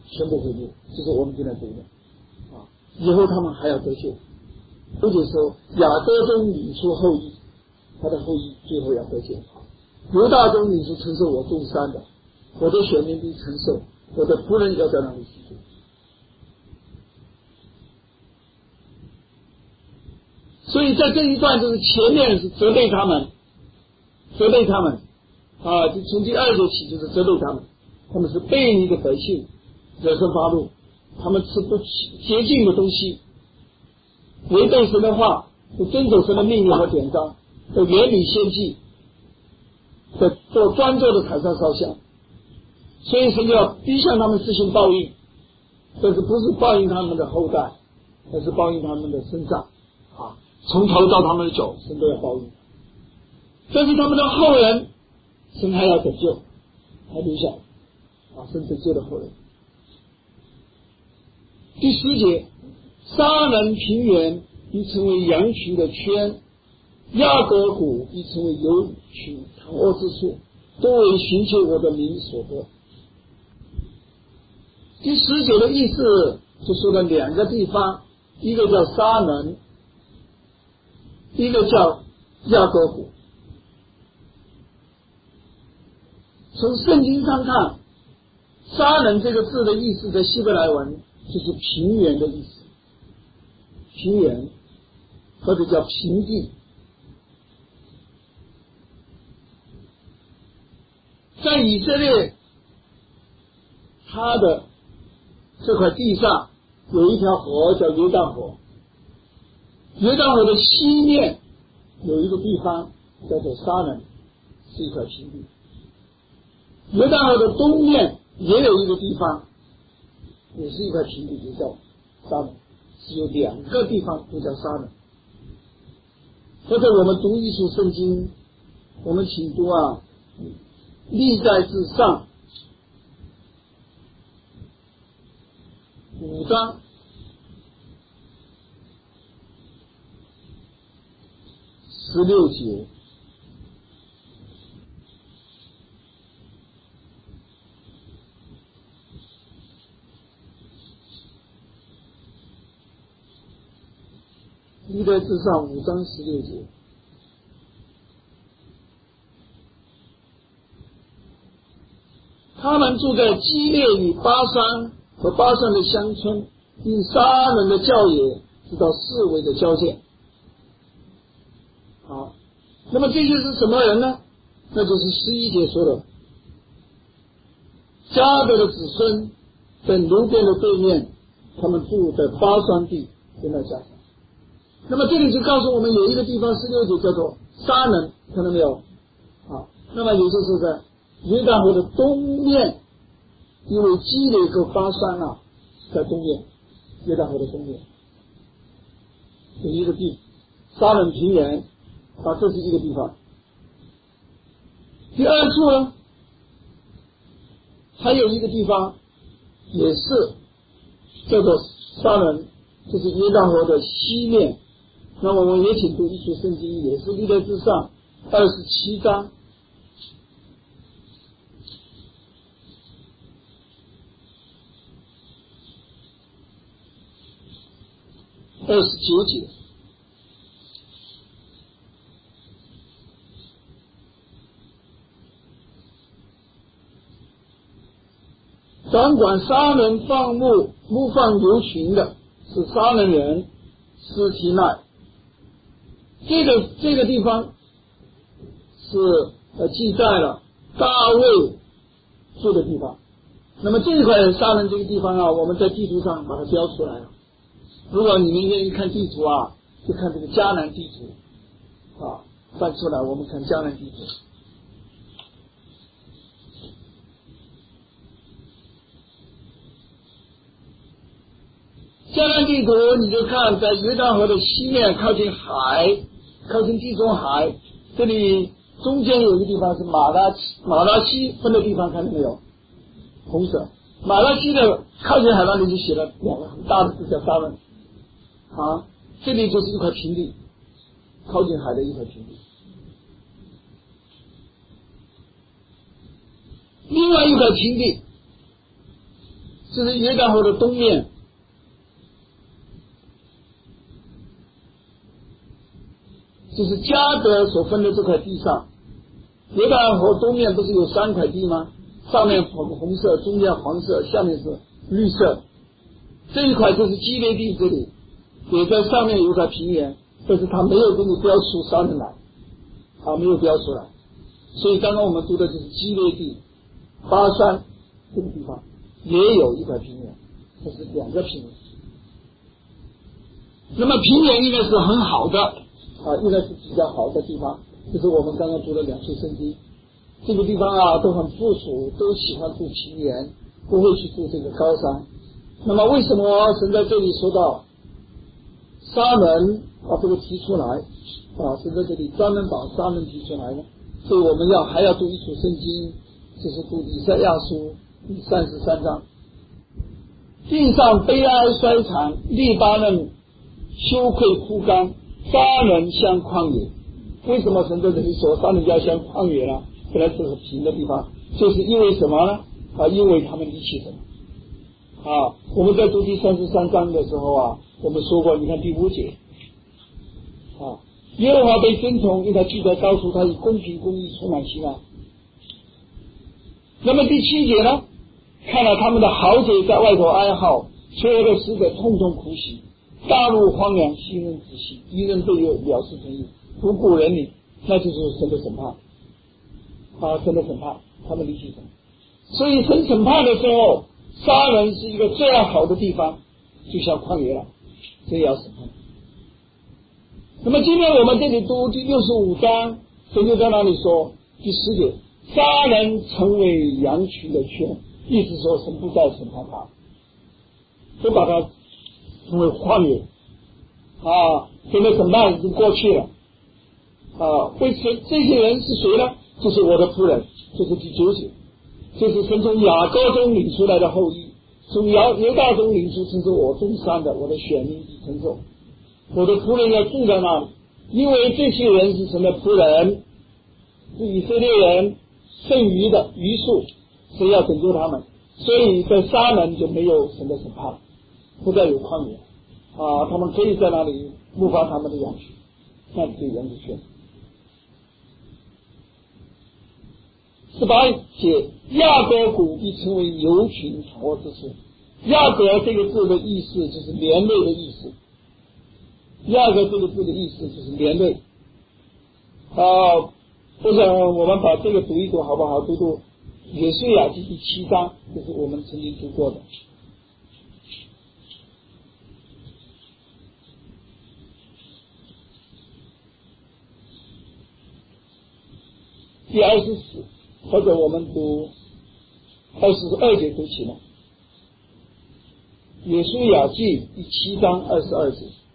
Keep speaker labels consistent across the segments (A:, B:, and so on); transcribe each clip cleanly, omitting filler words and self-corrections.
A: 全部毁灭，这是我们今天读的啊。以后他们还要得救，而且说雅各中领出后裔，他的后裔最后要得救。犹大中领出承受我众山的，我的选民必承受，我的仆人要在那里居住。所以在这一段就是前面是责备他们啊，就从第2节起就是责备他们，他们是悖逆的百姓，惹神发怒，他们吃不洁净的东西，违背神的话，不遵守神的命令和典章，在远离先祭，在做专做的凯撒烧香，所以神就要逼向他们施行报应，但是不是报应他们的后代，而是报应他们的身上啊，从头到他们的脚，神都要报应。但是他们的后人，神还要拯救，还留下啊，神拯救的后人。第10节，沙人平原必成为羊群的圈，亚革谷必成为牛群躺卧之处，都为寻求我的名所得。第10节的意思就说了2个地方，一个叫沙人，一个叫亚革谷。从圣经上看，沙人这个字的意思在希伯来文就是平原的意思，平原或者叫平地。在以色列，它的这块地上有一条河叫约旦河，约旦河的西面有一个地方叫做沙人，是一块平地。约旦河的东面也有一个地方，也是一块平地，也叫沙人，是有2个地方都叫沙人。或者我们读艺术圣经，我们请读啊，历代志上5章16节。历代志上5章16节，他们住在基列与巴山和巴山的乡村，因沙人的教也，直到四围的交界。好，那么这些是什么人呢？那就是11节说的，迦得的子孙在流便的对面，他们住在巴山地，现在加上。那么这里就告诉我们有一个地方16节叫做沙人，看到没有？好，那么也就是在约旦河的东面，因为基列和巴山啊在东面，约旦河的东面有一个地，沙人平原啊，这是一个地方。第2处呢，还有一个地方也是叫做沙人，就是约旦河的西面。那么我们也请读艺术圣经，也是历代志上27章29节。掌管沙人放牧放牛群的是沙人人施提奈。这个地方是记载了大卫住的地方。那么这一块沙人这个地方啊，我们在地图上把它标出来了。如果你们愿意看地图啊，就看这个迦南地图啊，翻出来我们看迦南地图。迦南地图你就看在约旦河的西面，靠近海，靠近地中海，这里中间有一个地方是马拉西分的地方，看到没有？红色。马拉西的靠近海那里就写了2个很大的字叫沙人啊，这里就是一块平地，靠近海的一块平地。另外一块平地这是约旦河的东面，就是迦得所分的这块地上。约旦河东面不是有3块地吗？上面红色，中间黄色，下面是绿色。这一块就是基列地，这里也在上面有块平原，但是它没有给你标出沙门来，没有标出来。所以刚刚我们读的就是基列地，巴山这个地方也有一块平原，这是2个平原。那么平原应该是很好的应该是比较好的地方，就是我们刚刚读的2处圣经。这个地方都很富庶，都喜欢住平原，不会去住这个高山。那么为什么神在这里说到沙门把这个提出来神在这里专门把沙门提出来呢？所以我们还要读一处圣经，就是读以赛亚书第33章。地上悲哀衰残，利巴嫩羞愧枯干，沙门像旷野。为什么神在这里说沙门要像旷野呢？本来这是平的地方，就是因为什么呢？因为他们离弃神。我们在读第33章的时候我们说过，你看第5节耶和华被尊崇，因为他记得告诉他以公平公义充满希望。那么第7节呢？看到他们的豪杰在外头哀号，所有的死者痛痛哭泣，大陆荒凉，行人止息，敌人对我藐视诚意，不顾人民，那就是神的审判神的审判，他们离弃神。所以神审判的时候，沙门是一个最好的地方，就像旷野了，所以要审判。那么今天我们这里读第65章，神就在那里说第10节，沙门成为羊群的圈，意思说神不再审判他，就把他成为旷野神的审判已经过去了为此这些人是谁呢？就是我的仆人，就是第9节，就是神从雅各中领出来的后裔，从犹大中领出称作我中山的，我的选民必承受，我的仆人要住在那里，因为这些人是神的仆人，是以色列人剩余的余数，神要拯救他们，所以在沙门就没有神的审判，不再有旷野他们可以在那里牧放他们的羊群，那是羊的圈。18节，亚割谷必成为牛群躺卧之处。亚割这个字的意思就是连累的意思，亚割这个字的意思就是连累我想我们把这个读一读好不好？读约书亚记第7章，这是我们曾经读过的。第24，或者我们读22节读起来。约书亚记第7章22节。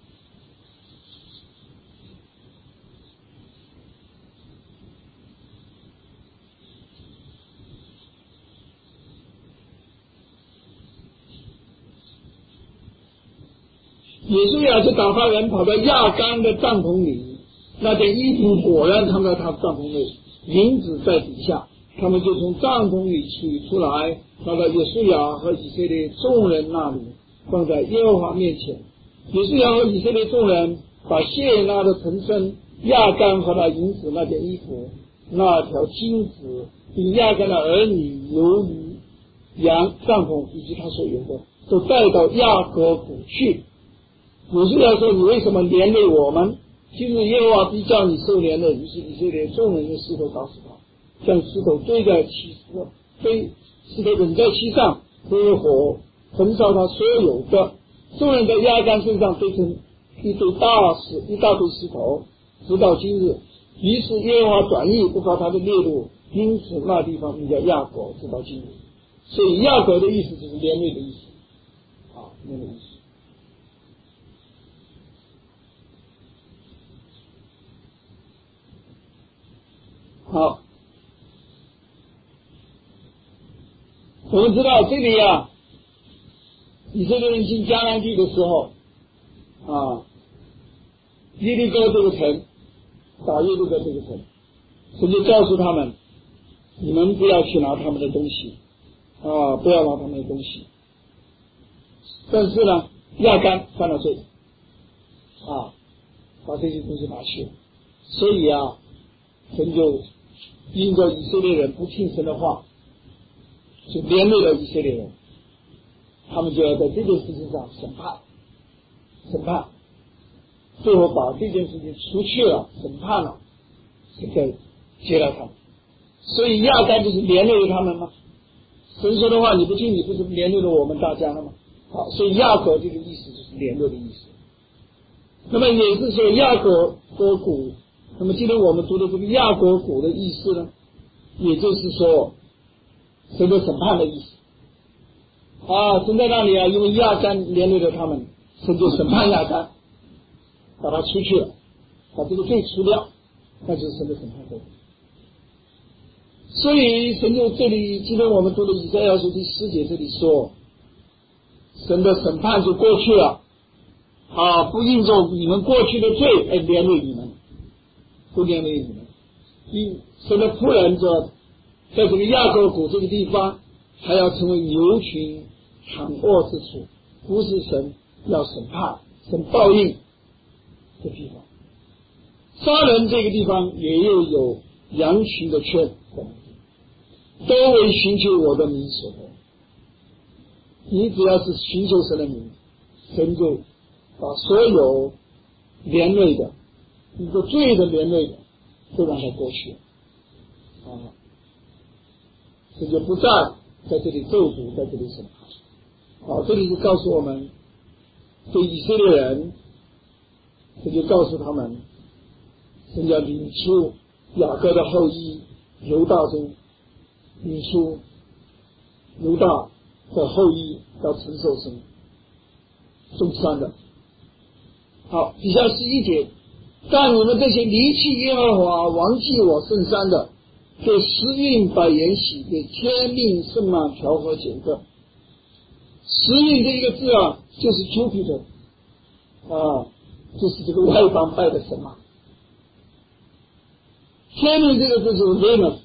A: 约书亚就打发人跑到亚干的帐篷里，那件衣服果然藏在他的帐篷内，银子在底下，他们就从帐篷里取出来，拿到约书亚和以色列众人那里，放在耶和华面前。约书亚和以色列众人把谢拉的陈身、亚干和那银子那件衣服、那条金子，并亚干的儿女、牛驴、羊、帐篷以及他所有的，都带到亚割谷去。约书亚说：“你为什么连累我们？今日耶和华必叫你受连累。”于是以色列众人用石头打死他，将石头堆在石头扔在其上，挥火焚烧他所有的。众人在亚干身上堆成一大堆石头，直到今日。于是耶和华转意，不发他的烈怒，因此那地方名叫亚割，直到今日。所以亚割的意思就是连累的意思连累的意思。好，我们知道这里以色列人进迦南地的时候耶利哥这个城打耶利哥这个城，神就告诉他们，你们不要去拿他们的东西不要拿他们的东西但是呢，亚干犯了罪，把这些东西拿去了。所以神就因着以色列人不听神的话，就连累了以色列人，他们就要在这件事情上审判，最后把这件事情除去了，审判了，神再接纳他们。所以亚干就是连累了他们吗？神说的话你不听，你不是连累了我们大家了吗？好，所以亚革这个意思就是连累的意思。那么也是说亚革割谷，那么今天我们读的这个亚革谷的意思呢，也就是说神的审判的意思。神在那里因为亚干连累了他们，神就审判亚干，把他出去了，把这个罪除掉，那就是神的审判罪。所以神就这里，今天我们读的以赛亚书第4节这里说，神的审判就过去了，不应着你们过去的罪而连累你们，不连累你们。神的仆人在这个亚革谷这个地方，还要成为牛群躺卧之处，不是神要审判、神报应的地方。杀人这个地方也有羊群的圈，都为寻求我的名所得。你只要是寻求神的名，神就把所有连累的一个罪的连累的都让它过去，神就不再在这里咒诅，在这里审判。这里就告诉我们，对以色列人，神就告诉他们，神要领出雅各的后裔犹大中，领出犹大的后裔要承受神众山的。好，底下11节，但你们这些离弃耶和华、忘记我圣山的，给时运百言喜，给天命圣满调和简正。时运这一个字就是 Jupiter， 就是这个外邦拜的神嘛。天命这个字是 Venus，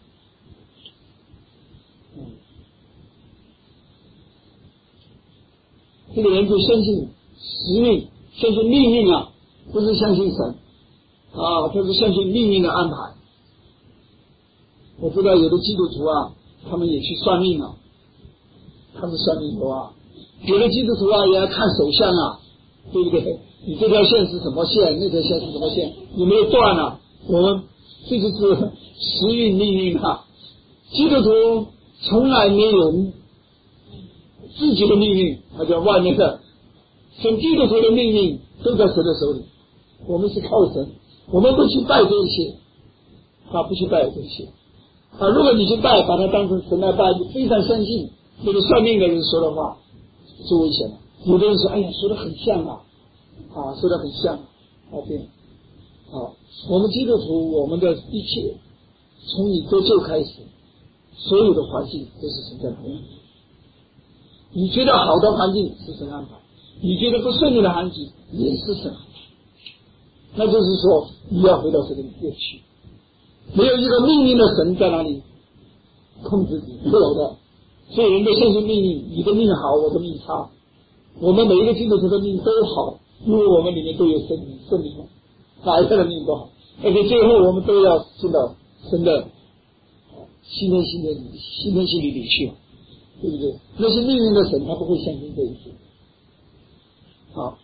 A: 这个人就相信时运，相信命运不是相信神他是相信命运的安排。我知道有的基督徒他们也去算命他们算命的有的基督徒也要看手相对不对？你这条线是什么线，那条线是什么线，有没有断我们这就是时运命运基督徒从来没有自己的命运，他叫外面的。神基督徒的命运都在神的手里，我们是靠神，我们不去拜这一切不去拜这一切如果你去拜，把它当成神来拜，你非常相信这个算命的人说的话，是危险的。有的人说，哎呀，说的很像说的很像对我们基督徒，我们的一切从你得救开始，所有的环境都是神在安排。你觉得好的环境是神安排，你觉得不顺利的环境也是神安排。那就是说，你要回到这个里面去。没有一个命运的神在哪里控制你，没有的。所以人都相信命运，你的命好，我的命差。我们每一个基督徒的命都好，因为我们里面都有圣灵哪一个的命都好，而且最后我们都要进到神的新天新地里去，对不对？那些命运的神他不会相信这一些。好，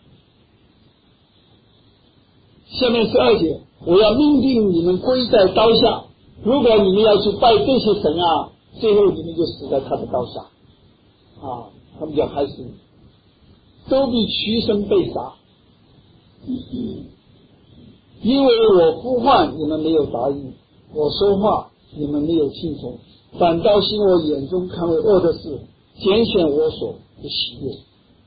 A: 下面12节，我要命令你们归在刀下，如果你们要去拜这些神最后你们就死在他的刀下他们就开始都必屈身被杀，因为我呼唤你们没有答应，我说话你们没有听从，反倒行我眼中看为恶的事，拣选我所不喜悦。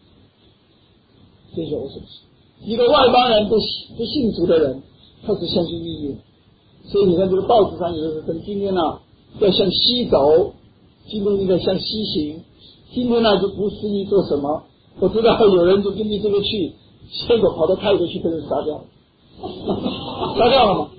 A: 拣选我所不喜悦。一个外邦人不信主的人，他是相信命运。所以你看这个报纸上有的时候跟今天要向西走，今天应该向西行，今天就不适宜做什么。我知道有人就根据这个去，结果跑到泰国去被人杀掉了，杀掉了吗？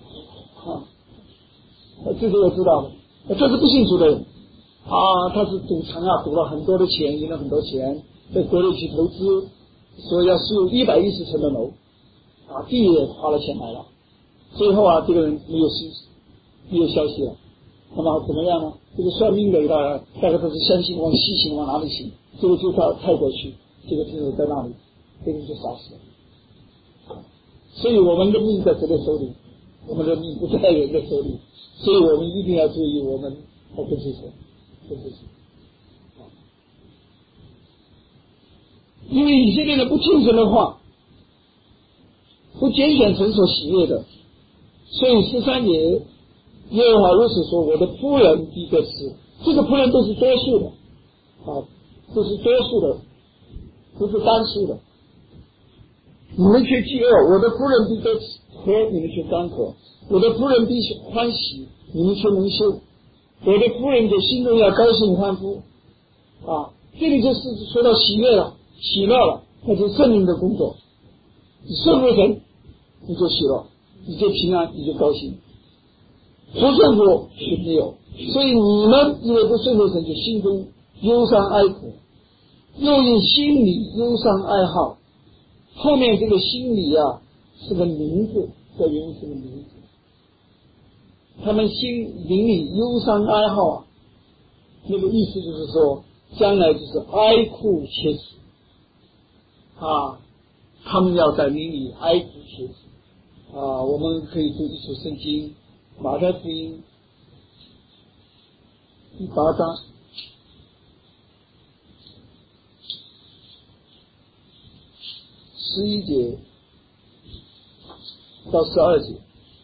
A: 这是我知道的。这是不信主的人他是赌城赌了很多的钱，赢了很多钱， 在国内去投资，说要修110层的楼，地也花了钱买了，最后这个人没有消息了，那么怎么样呢？这个算命的大概都是相信往西行往哪里行，这个就到泰国去，这个听说在那里，这个就杀死了。所以我们的命在谁的手里？我们的命不在人的手里，所以我们一定要注意，我们要跟随谁？跟随谁？因为以色列人不听神的话，不拣选神所喜悦的，所以13节耶和华如此说：我的仆人必得吃。这个仆人都是多数的，都是多数的，不是单数的。你们却饥饿，我的仆人必得吃；喝，你们却干渴。我的仆人必欢喜，你们却蒙羞。我的仆人的心中要高兴欢呼。这里就是说到喜悦了，喜乐了，那就是圣灵的工作。你顺服神，你就喜乐，你就平安，你就高兴。不顺服就没有。所以你们因为不顺服神，就心中忧伤哀苦，又因心里忧伤哀号。后面这个心里是个名字，在原文是个名字。他们灵里忧伤哀号那个意思就是说，将来就是哀哭切齿他们要在灵里哀哭切齿我们可以读一处圣经，马太福音第8章11节到12节。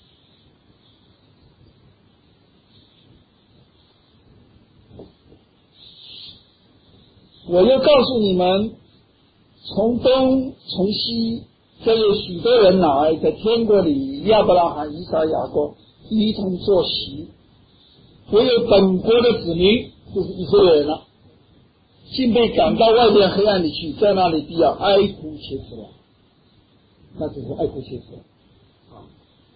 A: 我要告诉你们，从东从西将有许多人来，在天国里亚伯拉罕、以撒、雅各一同坐席。唯有本国的子民，就是以色列人了，竟被赶到外面黑暗里去，在那里必要哀哭切齿了。那就是哀哭切齿了。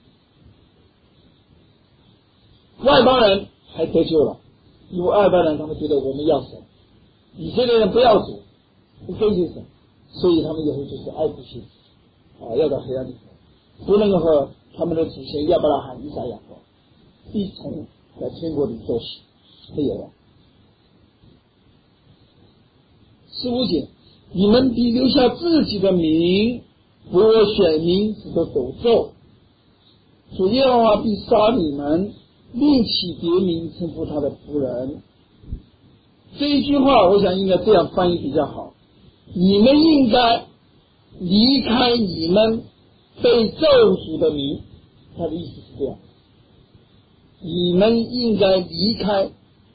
A: 外邦人还得救了，因为外邦人他们觉得我们要神，以色列人不要主，不跟随神，所以他们以后就是哀哭切齿要到黑暗里头，不能够和他们的祖先亚伯拉罕、以撒、雅各一同在天国里坐席，没有了。15节，你们必留下自己的名，为我选民使得陡咒。主耶和华必杀你们，另起别名称呼他的仆人。这一句话我想应该这样翻译比较好，你们应该离开你们被咒诅的名，他的意思是这样，你们应该离开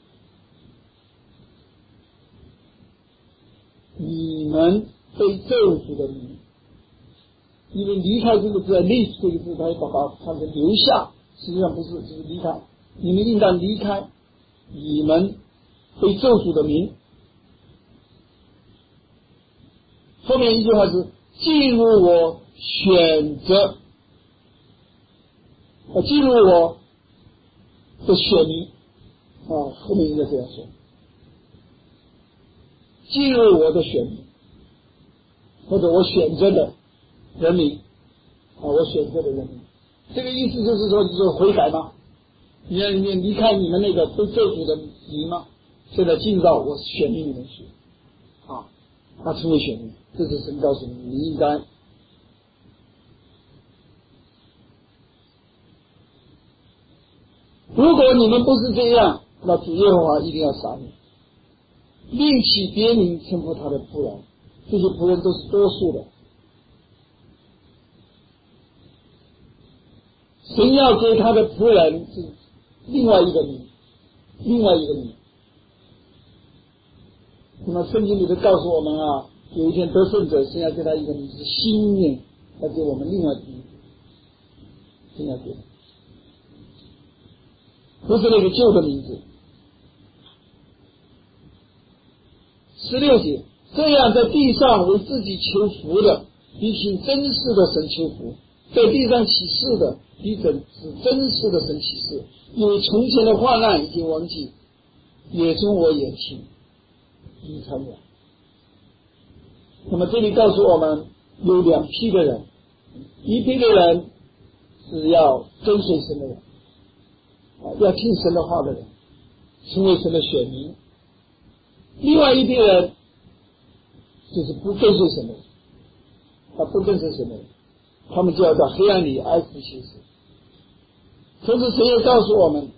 A: 你们被咒诅的名，因为离开这个字，leave这个字，他把它看成留下，实际上不是，就是离开。你们应当离开你们被咒诅的名。后面一句话是进入我选择，进入我的选民后面应该这样说，进入我的选民，或者我选择的人民我选择的人民。这个意思就是说，你就悔改吗？你离开你们那个被咒诅的民吗？现在进到我选民里面去他成为选民，这是神告诉你，你应该如果你们不是这样，那主耶和华一定要杀你，另起别名称呼他的仆人。这些仆人都是多数的，神要给他的仆人是另外一个名，另外一个名。那么圣经里头告诉我们有一天得胜者，神要给他一个名字，新名，要给我们另外一个名字，神要给，不是那个旧的名字。16节，这样在地上为自己求福的，比请真实的神求福；在地上起誓的，比指真实的神起誓。因为从前的患难已经忘记，也从我眼前离开了。 那么这里告诉我们有两批的人，一批的人是要跟随神的人，要听神的话的人，成为神的选民；另外一批人就是不跟随神的人，不跟随神的人，他们就要在黑暗里哀哭切齿。同时神也告诉我们，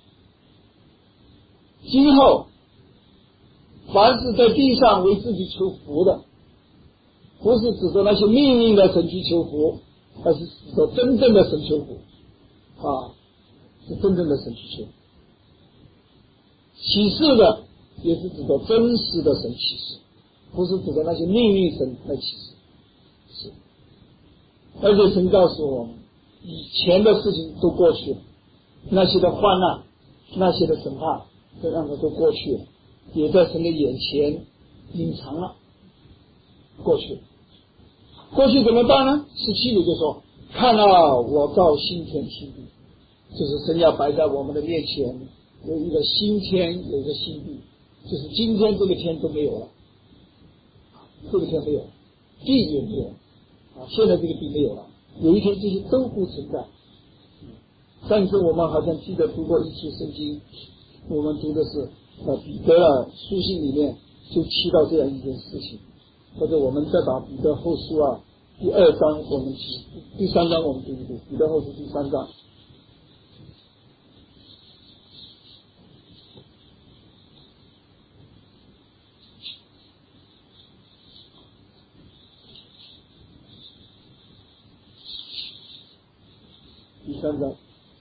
A: 今后凡是在地上为自己求福的，不是指着那些命令的神去求福，而是指着真正的神求福，是真正的神去求福。启示的也是指着真实的神启示，不是指着那些命令神来启示。是，而且神告诉我们，以前的事情都过去了，那些的患难，那些的审判，这样的都过去了，也在神的眼前隐藏了，过去了。过去怎么办呢？17节就说，看啊，我造新天新地，就是神要摆在我们的面前，有一个新天，有一个新地，就是今天这个天都没有了，这个天没有，地也没有，现在这个地没有了，有一天这些都不存在。上次我们好像记得读过一处圣经，我们读的是彼得书信里面就提到这样一件事情，或者我们再把彼得后书第2章我们第3章我们读一读，彼得后书第3章。第3章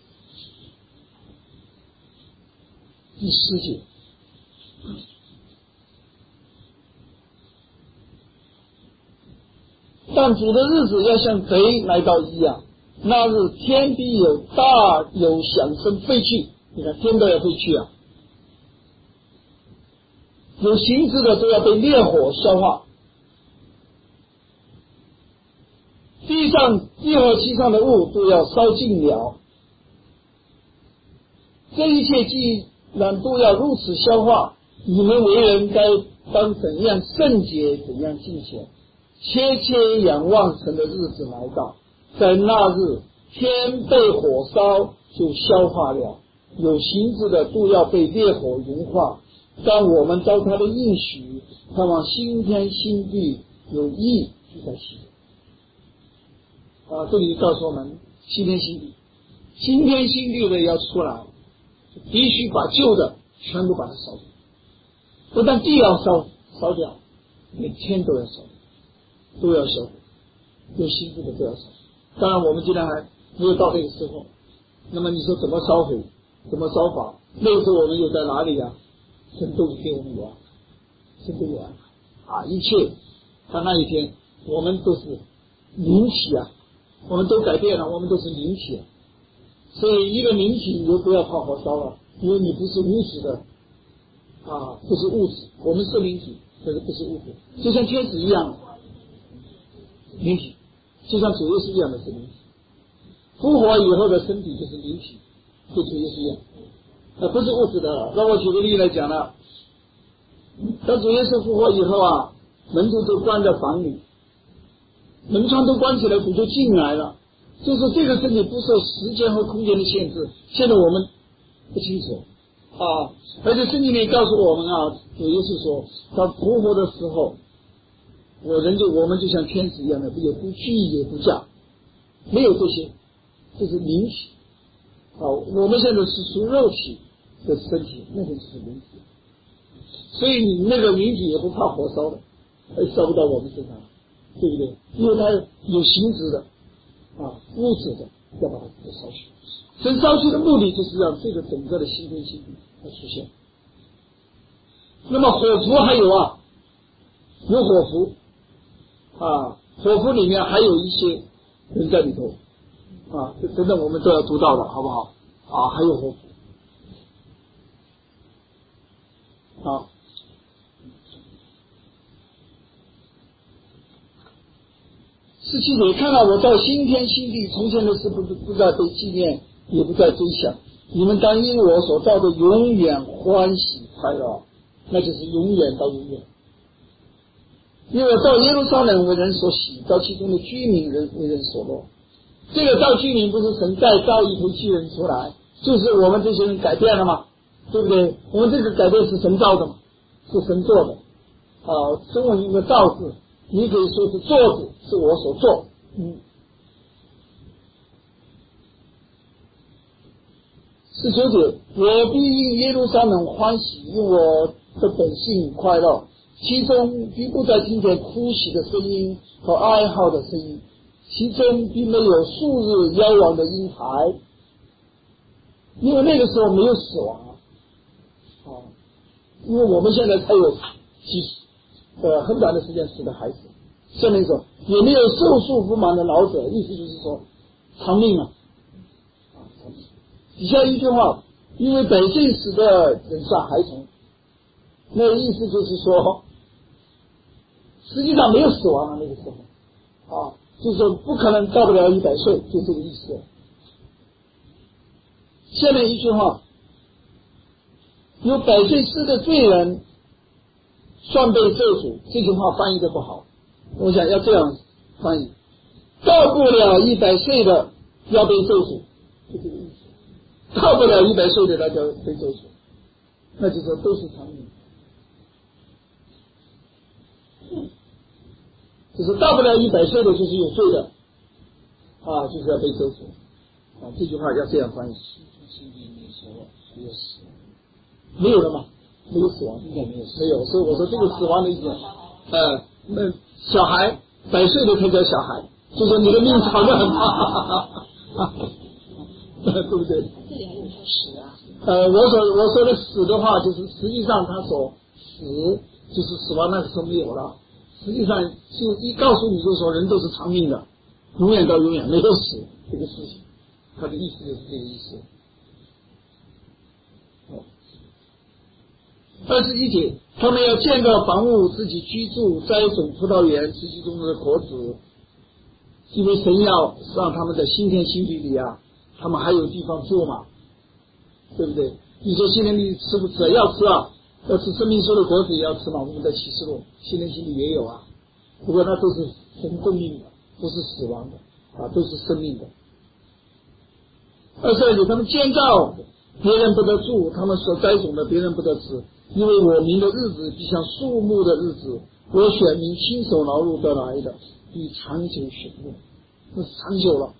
A: 第10节，但主的日子要像贼来到一样，那日天地有响声废去，你看天都要废去啊，有形质的都要被烈火消化，地和其上的物都要烧尽了。这一切既然都要如此消化，你们为人当怎样圣洁，怎样敬虔，切切仰望神的日子来到，在那日天被火烧就消化了，有形质的都要被烈火融化。当我们照他的应许，盼望新天新地，有义就在其中。这里告诉我们新天新地，新天新地的要出来，必须把旧的全部把它烧掉，不但地要烧掉，连天都要烧掉，都要烧掉，有形质的都要烧。当然我们今天还没有到那个时候，那么你说怎么烧毁，怎么烧法，那个时候我们又在哪里啊？神都给我们有安排，神都有安排一切到那一天我们都是灵体我们都改变了，我们都是灵体所以一个灵体你就不要怕火烧了，因为你不是物质的不是物质，我们是灵体，可是不是物质，就像天使一样灵体，就像主耶稣一样的是灵体，复活以后的身体就是灵体，跟主耶稣一样不是物质的了。让我举个例来讲了，当主耶稣复活以后门徒都关在房里，门窗都关起来，主就进来了，就是这个身体不受时间和空间的限制。现在我们不清楚而且圣经里告诉我们主耶稣说他复活的时候，我们就像天使一样的，也不惧也不降，没有这些，这是灵体我们现在是属肉体的身体，那个是灵体，所以你那个灵体也不怕火烧的，烧不到我们身上，对不对？因为它有形质的物质的，要把它烧去。神烧去的目的就是让这个整个的新天新地来出现。那么火符还有有火符火符里面还有一些人在里头等等我们都要读到的，好不好还有火符17节，看到我造新天新地，从前的事不再被纪念，也不再追想，你们当因我所造的永远欢喜快乐，那就是永远到永远。 因为到耶路撒冷为人所喜，到其中的居民为人所乐。这个造居民不是神再造一批巨人出来，就是我们这些人改变了嘛，对不对？我们这个改变是神造的嘛，是神做的。中文用个造字，你可以说是做字，是我所做。19节，我必因耶路撒冷欢喜，因我的本性快乐，其中必不再听见哭泣的声音和哀号的声音，其中并没有数日夭亡的婴孩，因为那个时候没有死亡因为我们现在才有很短的时间死的孩子，下面说也没有寿数不满的老者，意思就是说长命啊。底下一句话，因为百姓死的人像孩童，那个意思就是说实际上没有死亡那个时候就是说不可能到不了100岁，就这个意思。下面一句话，有百岁死的罪人算被咒诅，这句话翻译的不好，我想要这样翻译，到不了100岁的要被咒诅，就这个意思。到不了100岁的那叫被咒诅，那就说都是长命。就是到不了100岁的就是有罪的就是要被咒诅这句话要这样翻译。没有了吗？没有死亡，应该没有。没有，所以我说这个死亡的意思那小孩100岁的才叫小孩，就说你的命长得很对不对？
B: 这里还有说死
A: 我说的死的话，就是实际上他所死就是死亡那个时候没有了，实际上就一告诉你就说人都是长命的，永远到永远没有死这个事情，他的意思就是这个意思。21节，他们要建造房屋，自己居住，栽种葡萄园，吃其中的果子，因为神要让他们在新天新地里他们还有地方住嘛，对不对？你说新天地吃不吃？要吃要吃生命树的果子也要吃嘛。我们在启示录新天新地也有不过那都是神生命的，不是死亡的都是生命的。22节，他们建造，别人不得住，他们所栽种的别人不得吃，因为我民的日子必像树木的日子，我选民亲手劳碌得来的，必长久选用，那是长久了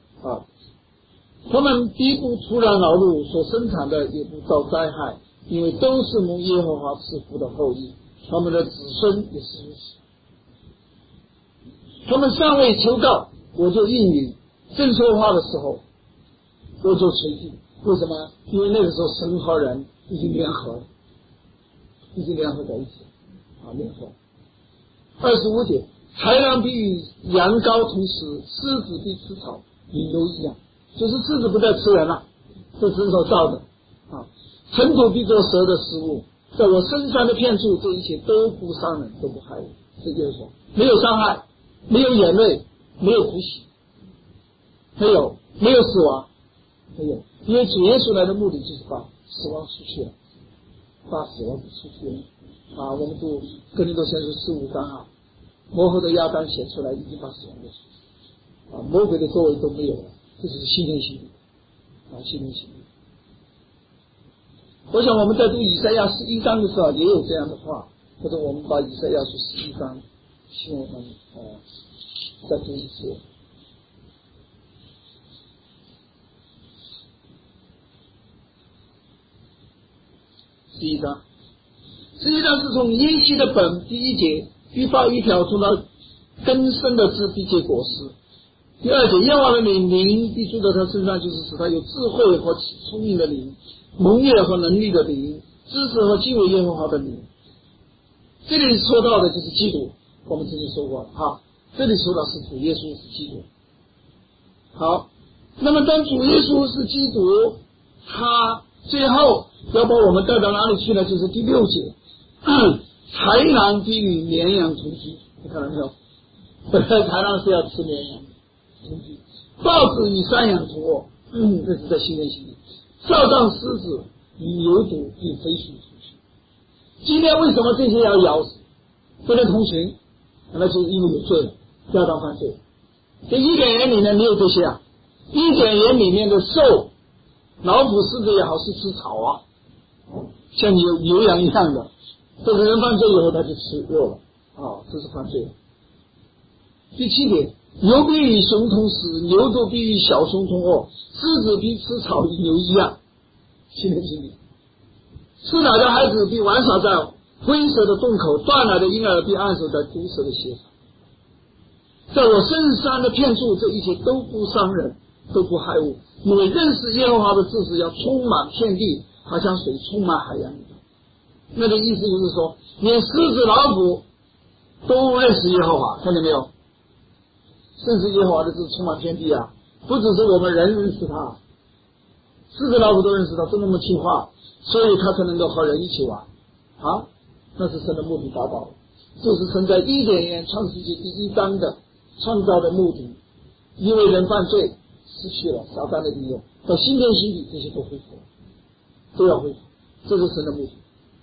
A: 他们必不突然劳碌，所生产的也不遭灾害，因为都是蒙耶和华赐福的后裔，他们的子孙也是如此。他们尚未求告，我就应允；正说话的时候，我就垂听。为什么？因为那个时候神和人已经联合了，已经联合在一起联合。25节，豺狼必与羊羔同食，狮子必吃草，与牛一样，就是狮子不再吃人了，这神所造的尘土必做蛇的食物，在我身上的片处，这一切都不伤人，都不害人。这就是说没有伤害，没有眼泪，没有哭泣，没有死亡，没有，因为主耶稣来的目的就是把死亡出去了，把死亡出去了我们读哥林多前书15章魔鬼的亚当写出来已经把死亡给出去魔鬼的作为都没有了，这就是新天新地新天新地。我想我们在读以赛亚11章的时候也有这样的话，或者我们把以赛亚书11章希望我们再读一次。11章是从耶西的本第1节，必发一条从他根生的枝必结果实。第2节，耶和华的灵必住在他身上，就是使他有智慧和聪明的灵，蒙悦和能力的灵，知识和敬畏耶和华的灵。这里说到的就是基督，我们曾经说过这里说到是主耶稣是基督。好，那么当主耶稣是基督，他最后要把我们带到哪里去呢？就是第6节，豺狼必与绵羊同居，你看到没有？本来豺狼是要吃绵羊同居，豹子与山羊同卧，这是在新天新地。少壮狮子与牛犊并飞速出去。今天为什么这些要咬死，不能同群？ 那就是因为有罪了，要当犯罪。这伊甸园里面没有这些啊，伊甸园里面的兽，老虎、狮子也好，是吃草啊，像牛羊一样的。这个人犯罪以后，他就吃肉了，这是犯罪。第7点，牛必与熊同食，牛犊必与小熊同卧，狮子必吃草与牛一样。新的经历，吃奶的孩子必玩耍在灰蛇的洞口，断奶的婴儿必安守在毒蛇的穴上。在我深山的片处，这一切都不伤人，都不害物，因为认识耶和华的知识要充满遍地，好像水充满海洋一样。那个意思就是说，连狮子、老虎都认识耶和华，看见没有？认识耶和华的知识充满遍地啊，不只是我们人认识他，狮子、老虎都认识他，都那么听话，所以他才能够和人一起玩啊。那是神的目的达到了，就是神在伊甸园创世纪第1章的创造的目的，因为人犯罪失去了撒旦的利用，到新天新地这些都恢复了，都要恢复，这是神的目的。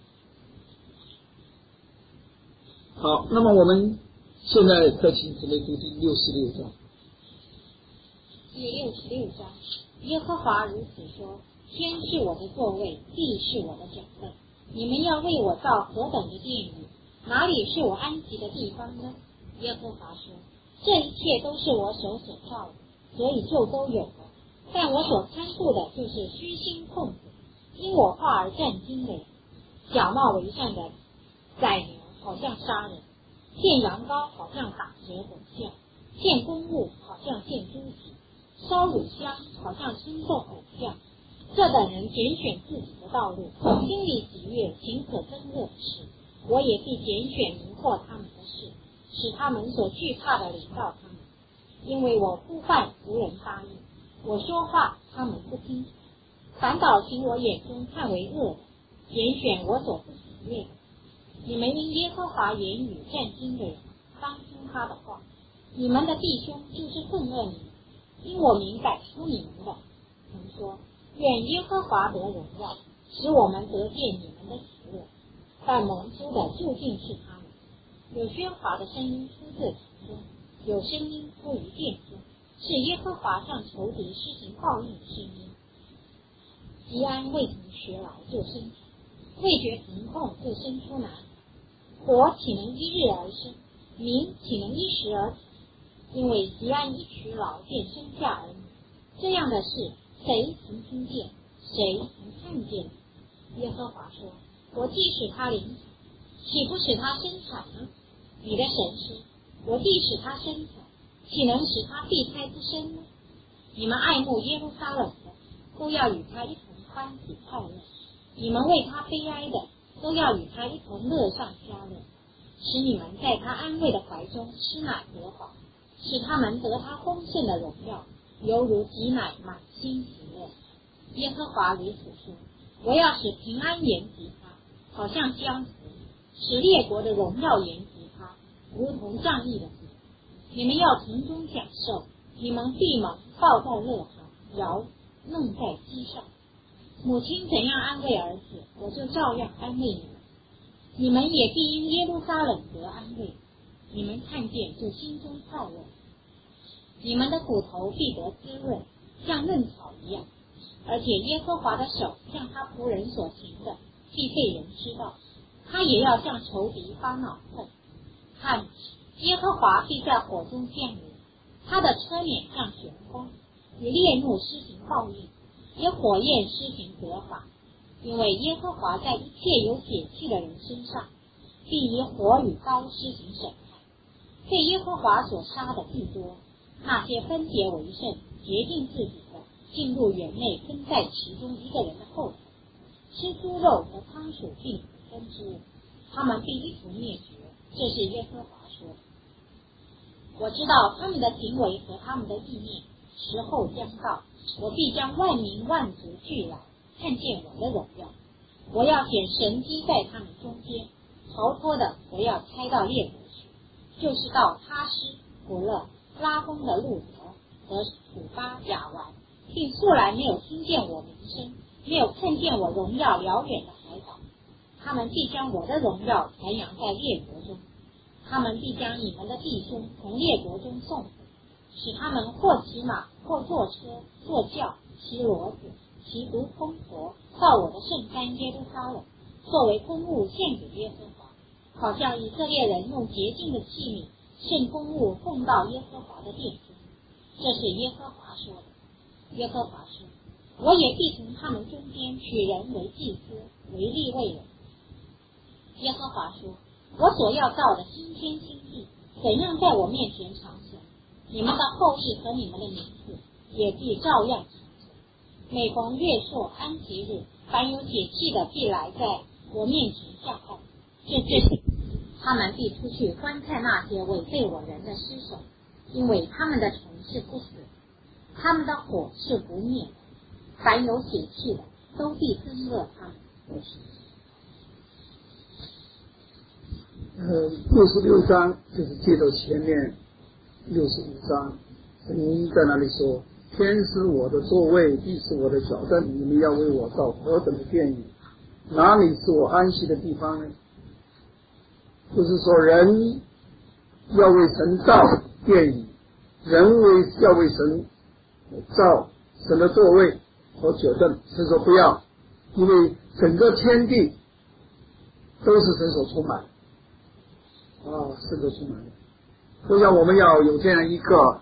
A: 好，那么我们现在再请姊妹读第66章。
B: 第66章，耶和华如此说：天是我的座位，地是我的脚凳。你们要为我造何等的殿宇？哪里是我安息的地方呢？耶和华说：这一切都是我手所造的，所以就都有了。但我所看顾的就是虚心痛苦，因我话而战惊的人。假冒为善的宰牛好像杀人，献羊羔好像打折等笑，献公物好像献猪蹄，烧乳香好像称颂偶像。这等人拣选自己的道路，心里喜悦情可憎恶的事，我也必拣选迷惑他们的事，使他们所惧怕的临到他们。因为我呼唤无人答应，我说话他们不听，反倒行我眼中看为恶的，拣选我所不喜悦的。你们因耶和华言语战惊的人，当听他的话。你们的弟兄就是恨恶你们，因我明改出你们的。曾说：愿耶和华得荣耀，使我们得见你们的喜乐。但蒙羞的究竟是他们。有喧哗的声音出自城中，有声音出于殿中，是耶和华向仇敌施行报应的声音。吉安未曾学来就生产，未觉疼痛就生出男。火岂能一日而生？民岂能一时而起？因为吉安一娶老便生下儿女，这样的事谁曾听见？谁曾看见？耶和华说：我既使他临产，岂不使他生产呢？你的神说：我既使他生产，岂能使他避胎不生呢？你们爱慕耶路撒冷的，都要与他一同欢喜快乐；你们为他悲哀的，都要与他一同乐上加乐，使你们在他安慰的怀中吃奶得饱，使他们得他丰盛的荣耀，犹如挤奶满心喜乐。耶和华如此说：我要使平安延及他，好像江河；使列国的荣耀延及他，如同仗义的河。你们要从中享受，你们必蒙抱在乐上，摇弄在膝上。母亲怎样安慰儿子，我就照样安慰你们。你们也必因耶路撒冷得安慰，你们看见就心中快乐。你们的骨头必得滋润，像嫩草一样。而且耶和华的手像他仆人所行的，必被人知道。他也要向仇敌发恼恨。看，耶和华必在火中降临，他的车辇像旋风，以烈怒施行报应，以火焰施行责罚。因为耶和华在一切有血气的人身上，必以火与刀施行审判。被耶和华所杀的必多，那些分别为圣、洁净自己的，进入园内跟在其中一个人的后头，吃猪肉和仓鼠并分之物，他们必一同灭绝。这是耶和华说的。我知道他们的行为和他们的意念，时候将到，我必将万民万族聚来，看见我的荣耀。我要显神迹在他们中间，逃脱的我要差到列国去，就是到他施、伯勒、拉风的路德和土巴、亚完，并素来没有听见我名声，没有看见我荣耀遥远的海岛。他们必将我的荣耀传扬在列国中， 他们必将你们的弟兄从列国中送走，使他们或骑马，或坐车，坐轿，骑骡子，骑独空驮，到我的圣山耶路撒冷，作为公物献给耶和华，好像以色列人用洁净的器皿圣公物奉到耶和华的殿中。这是耶和华说的。耶和华说，我也必从他们中间取人为祭司，为利未人。耶和华说，我所要造的新天新地，怎样在我面前长存，你们的后裔和你们的名字也必照样长存。每逢月朔安息日，凡有解气的必来在我面前下拜。这他们必出去观看那些违背我人的尸首，因为他们的虫是不死，他们的火是不灭的。凡有血气的，都必憎恶他们。
A: 66章就是接着前面65章，圣经在那里说：天是我的座位，地是我的脚凳，你们要为我造何等的殿宇？哪里是我安息的地方呢？就是说，人要为神造殿宇，人要为神造神的座位和脚凳。神说不要，因为整个天地都是神所充满的，神所充满的。我想我们要有这样一个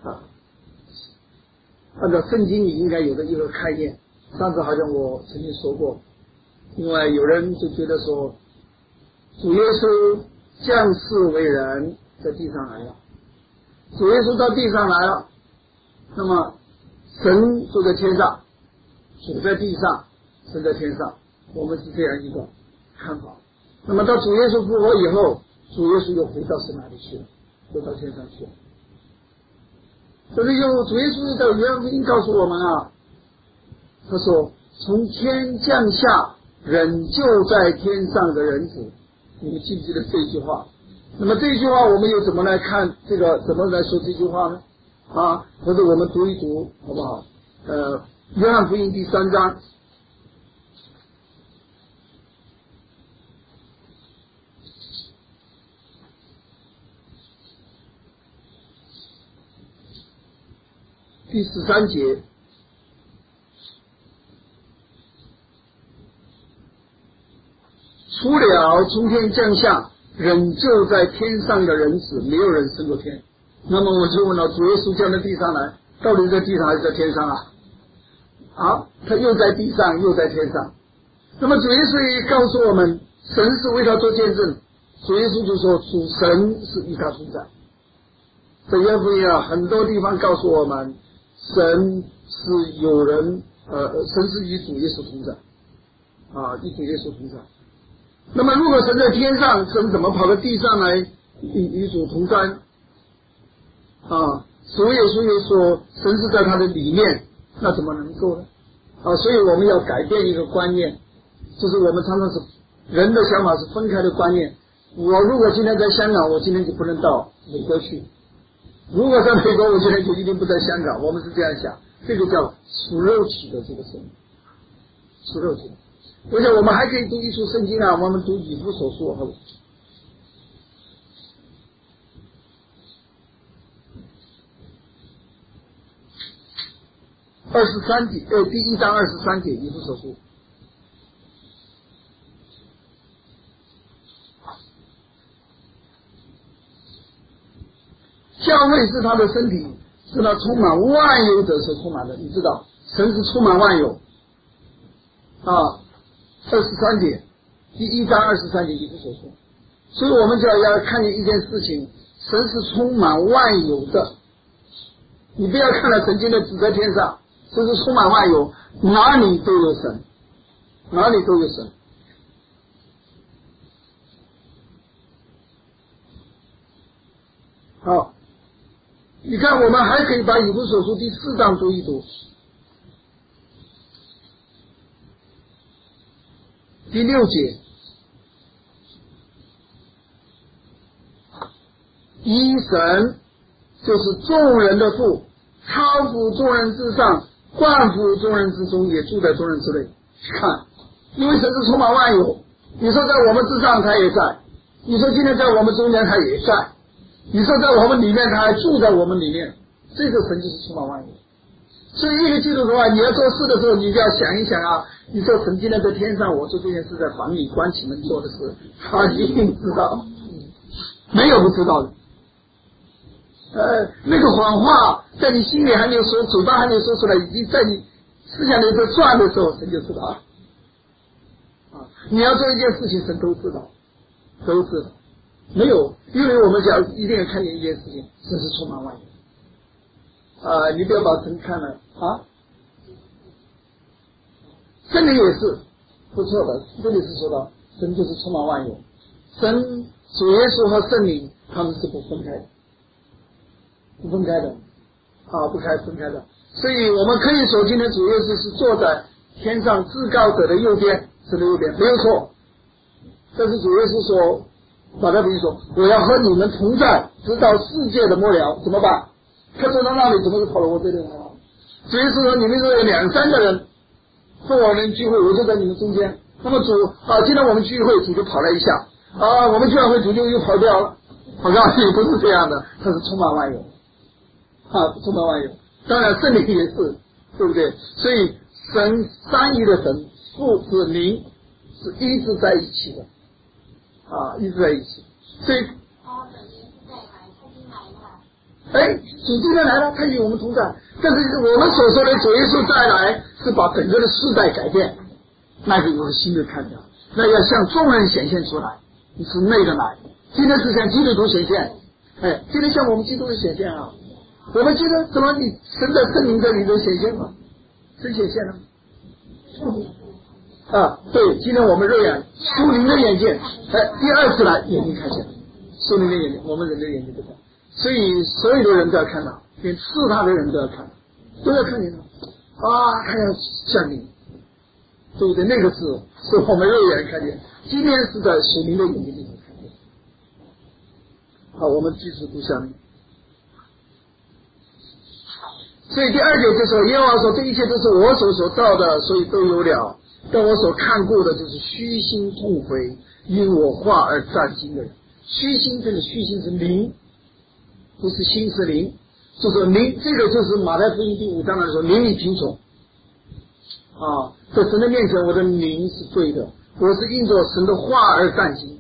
A: 按照圣经里应该有的一个概念。上次好像我曾经说过，因为有人就觉得说，主耶稣降世为人，在地上来了，主耶稣到地上来了，那么神住在天上，主在地上，神在天上，我们是这样一个看法。那么到主耶稣复活以后，主耶稣又回到神那里去了，又到天上去了。所以主耶稣的约翰福音告诉我们他说从天降下人就在天上的人子。你们记不记得这句话？那么这句话我们又怎么来看这个，怎么来说这句话呢？或者我们读一读好不好？约翰福音第3章第13节，除了从天降下人就在天上的人子，没有人升过天。那么我就问了，主耶稣降到地上来，到底在地上还是在天上他又在地上又在天上。那么主耶稣也告诉我们，神是为他做见证。主耶稣就说主神是与他同在。在约翰福音很多地方告诉我们，神是有人神是与主耶稣同在与主耶稣同在。那么如果神在天上，神怎么跑到地上来与主同在呢？主耶稣也说神是在他的里面，那怎么能够呢？所以我们要改变一个观念，就是我们常常是人的想法是分开的观念。我如果今天在香港，我今天就不能到美国去；如果在美国，我今天就一定不在香港。我们是这样想，这个叫属肉体的这个神，属肉体的。我想我们还可以读一处圣经我们读以弗所书23节，第1章23节，以弗所书。教会是他的身体，是他充满万有者所充满的。你知道，神是充满万有23节，第1章23节，以弗所书。所以我们就要看见一件事情，神是充满万有的。你不要看了神经的只在天上，神是充满万有，哪里都有神，哪里都有神。好，你看我们还可以把以弗所书第4章读一读，第6节，一神就是众人的父，超乎众人之上，冠乎众人之中，也住在众人之内。看，因为神是充满万有，你说在我们之上他也在， 你说今天在我们中间他也在，你说在我们里面他还住在我们里面，这个神就是充满万有。所以一个基督徒啊，你要做事的时候，你就要想一想啊，你说神今天在天上，我做这件事在房里关起门做的事，他一定知道，没有不知道的。那个谎话在你心里还没有说，嘴巴还没有说出来，已经在你思想里在转的时候，神就知道了。你要做一件事情，神都知道，都知道。没有，因为我们讲一定要看见一件事情，神是充满万有。你不要把神看了啊。圣灵也是不错的，这里是说到神就是充满万有，神主耶稣和圣灵他们是不分开的，不分开的不分开的。所以我们可以说今天主耶稣是坐在天上至高者的右边，神的右边，没有错。但是主耶稣说，马太福音说，我要和你们同在直到世界的末了，怎么办？他走到那里怎么就跑到我这里来了？主耶稣说，你们如果有2-3个人跟我们聚会，我就在你们中间。那么主今天我们聚会，主就跑来一下我们聚完会主就又跑掉了。我告诉你，不是这样的，他是充满万有充满万有。当然圣灵也是，对不对？所以神三一的神，父子灵是一直在一起的一直在一起。所以主今天来了，他与我们同在。但是我们所说的主耶稣再来，是把整个的世代改变，那个有个新的看法，那要向众人显现出来，是那个来。今天是向基督徒显现，今天向我们基督徒显现啊。我们觉得怎么你神的圣灵在里头显现吗？真显现了对，今天我们肉眼属灵的眼睛，第二次来眼睛看见了，属灵的眼睛，我们人的眼睛不看，所以所有的人都要看到，连刺他的人都要看到，都要看见他他要降临，对不对？那个是我们肉眼看见，今天是在属灵的眼睛里面看见。好，我们继续读下面。所以第二节就说，耶和华说，这一切都是我所造的，所以都有了。但我所看过的就是虚心痛悔，因我话而战惊的人。虚心，这个虚心是灵，不是心是灵，就是灵，这个就是马太福音第5章来说，灵里贫穷在神的面前，我的灵是对的，我是因着神的话而战惊。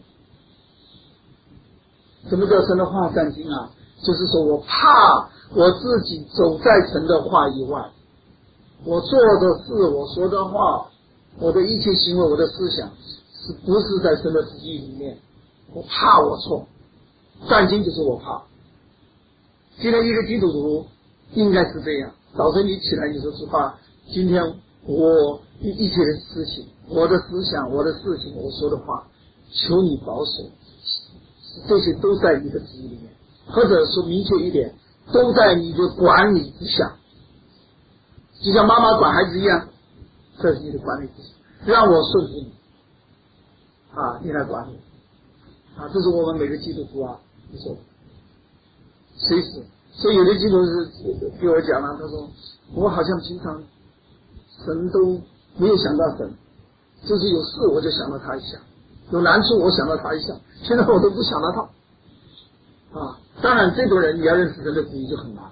A: 什么叫神的话战惊啊？就是说我怕我自己走在神的话以外，我做的事，我说的话，我的一切行为，我的思想是不是在神的旨意里面，我怕我错，战惊就是我怕。今天一个基督徒应该是这样，早晨你起来你说实话，今天我一切的事情，我的思想，我的事情，我说的话，求你保守，这些都在你的旨意里面，或者说明确一点，都在你的管理之下，就像妈妈管孩子一样，这是你的管理之下，让我顺服你你来管理这是我们每个基督徒你说随时。所以有的基督徒是给我讲了，他说我好像平常神都没有想到神，就是有事我就想到他一下，有难处我想到他一下，现在我都不想到他当然这种人你要认识神的旨意就很难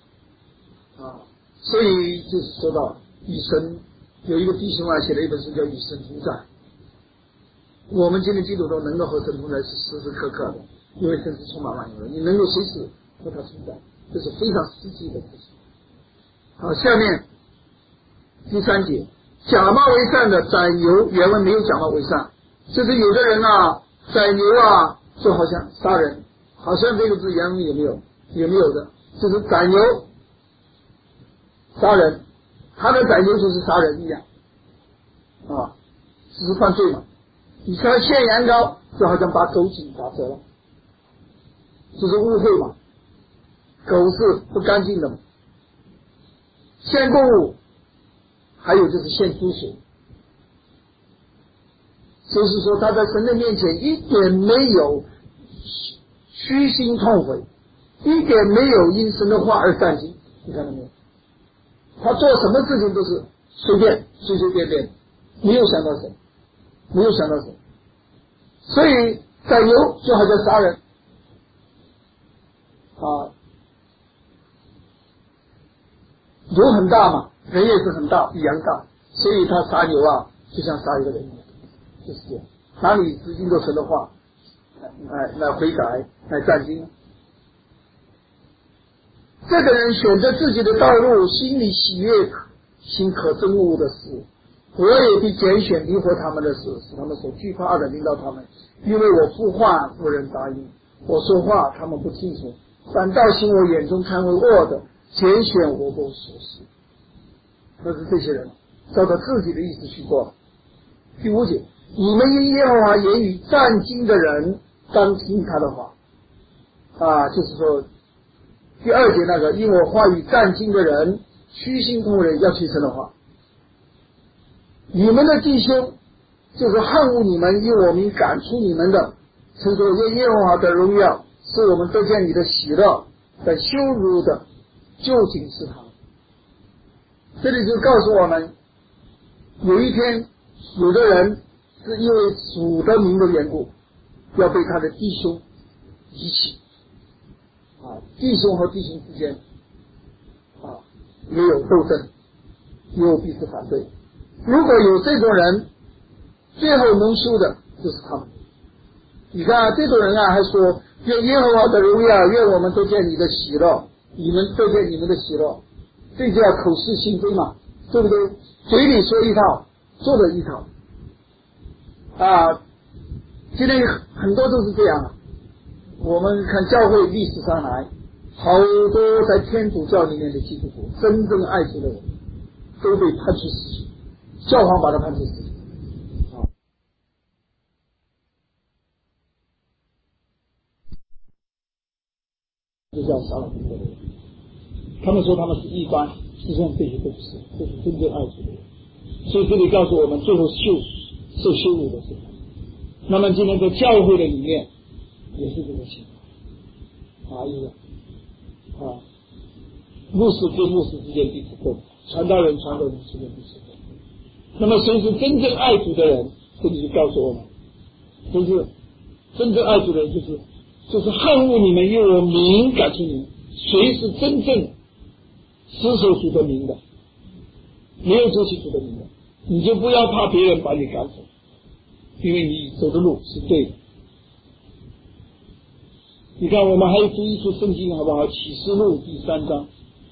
A: 所以就是说到与神，有一个弟兄写了一本书叫与神同在。我们今天基督徒能够和神同在是时时刻刻的，因为神是充满万有的，你能够随时和他同在，这是非常实际的事情。好，下面第3节，假冒为善的宰牛，原文没有假冒为善，就是有的人宰牛就好像杀人，好像这个字原文有没有？有没有的？就是宰牛杀人，他的宰牛就是杀人一样这是犯罪嘛。你看献羊羔就好像把狗颈打折了，就是污秽嘛，狗是不干净的嘛。献供物还有就是献猪血，就是说他在神的面前一点没有虚心痛悔，一点没有因神的话而战惊，你看到没有？他做什么事情都是随便，没有想到神，没有想到神。所以宰牛就好像杀人啊，牛很大嘛，人也是很大，比羊大，所以他杀牛啊，就像杀一个人一样，就是这样。哪里是经过神的话来悔改来战经？这个人选择自己的道路，心里喜悦，行可憎恶的事，我也必拣选离合他们的事，使他们所惧怕的领导他们。因为我付话无人答应，我说话他们不听从，反倒行我眼中看为恶的，拣选我不所事。那是这些人照着自己的意思去做。第5节，你们因耶和华言语战惊的人，当听他的话啊，就是说第2节那个因我话语战惊的人，虚心同人，要听神的话。你们的弟兄就是恨恶你们，因我名赶出你们的，称作因耶和华的荣耀，是我们得见你的喜乐，但羞辱的究竟是他们。这里就告诉我们，有一天有的人是因为主的名的缘故，要被他的弟兄遗弃啊，弟兄和弟兄之间啊也有斗争，也有彼此反对。如果有这种人，最后蒙羞的就是他们。你看这种人啊，还说愿耶和华的荣耀，愿我们都见你的喜乐，你们都见你们的喜乐，这叫口是心非嘛，对不对？嘴里说一套，做的一套啊。今天很多都是这样啊。我们看教会历史上来，好多在天主教里面的基督徒，真正爱主的人都被判处死刑，教皇把他判处死刑啊。就叫杀了很多人，他们说他们是异端，实际上这些都不是，这是真正爱主的人。所以这里告诉我们，最后受羞辱的是他们。那么今天在教会的里面也是这个情况一样啊，牧师跟牧师之间彼此斗，传道人传道人之间彼此斗。那么谁是真正爱主的人？这里就告诉我们，就是真正爱主的人，就是恨恶你们，因为我名赶出你们。谁是真正死守主的名的，没有走起主的名的，你就不要怕别人把你赶走，因为你走的路是对的。你看我们还有读一处圣经好不好？启示录第3章。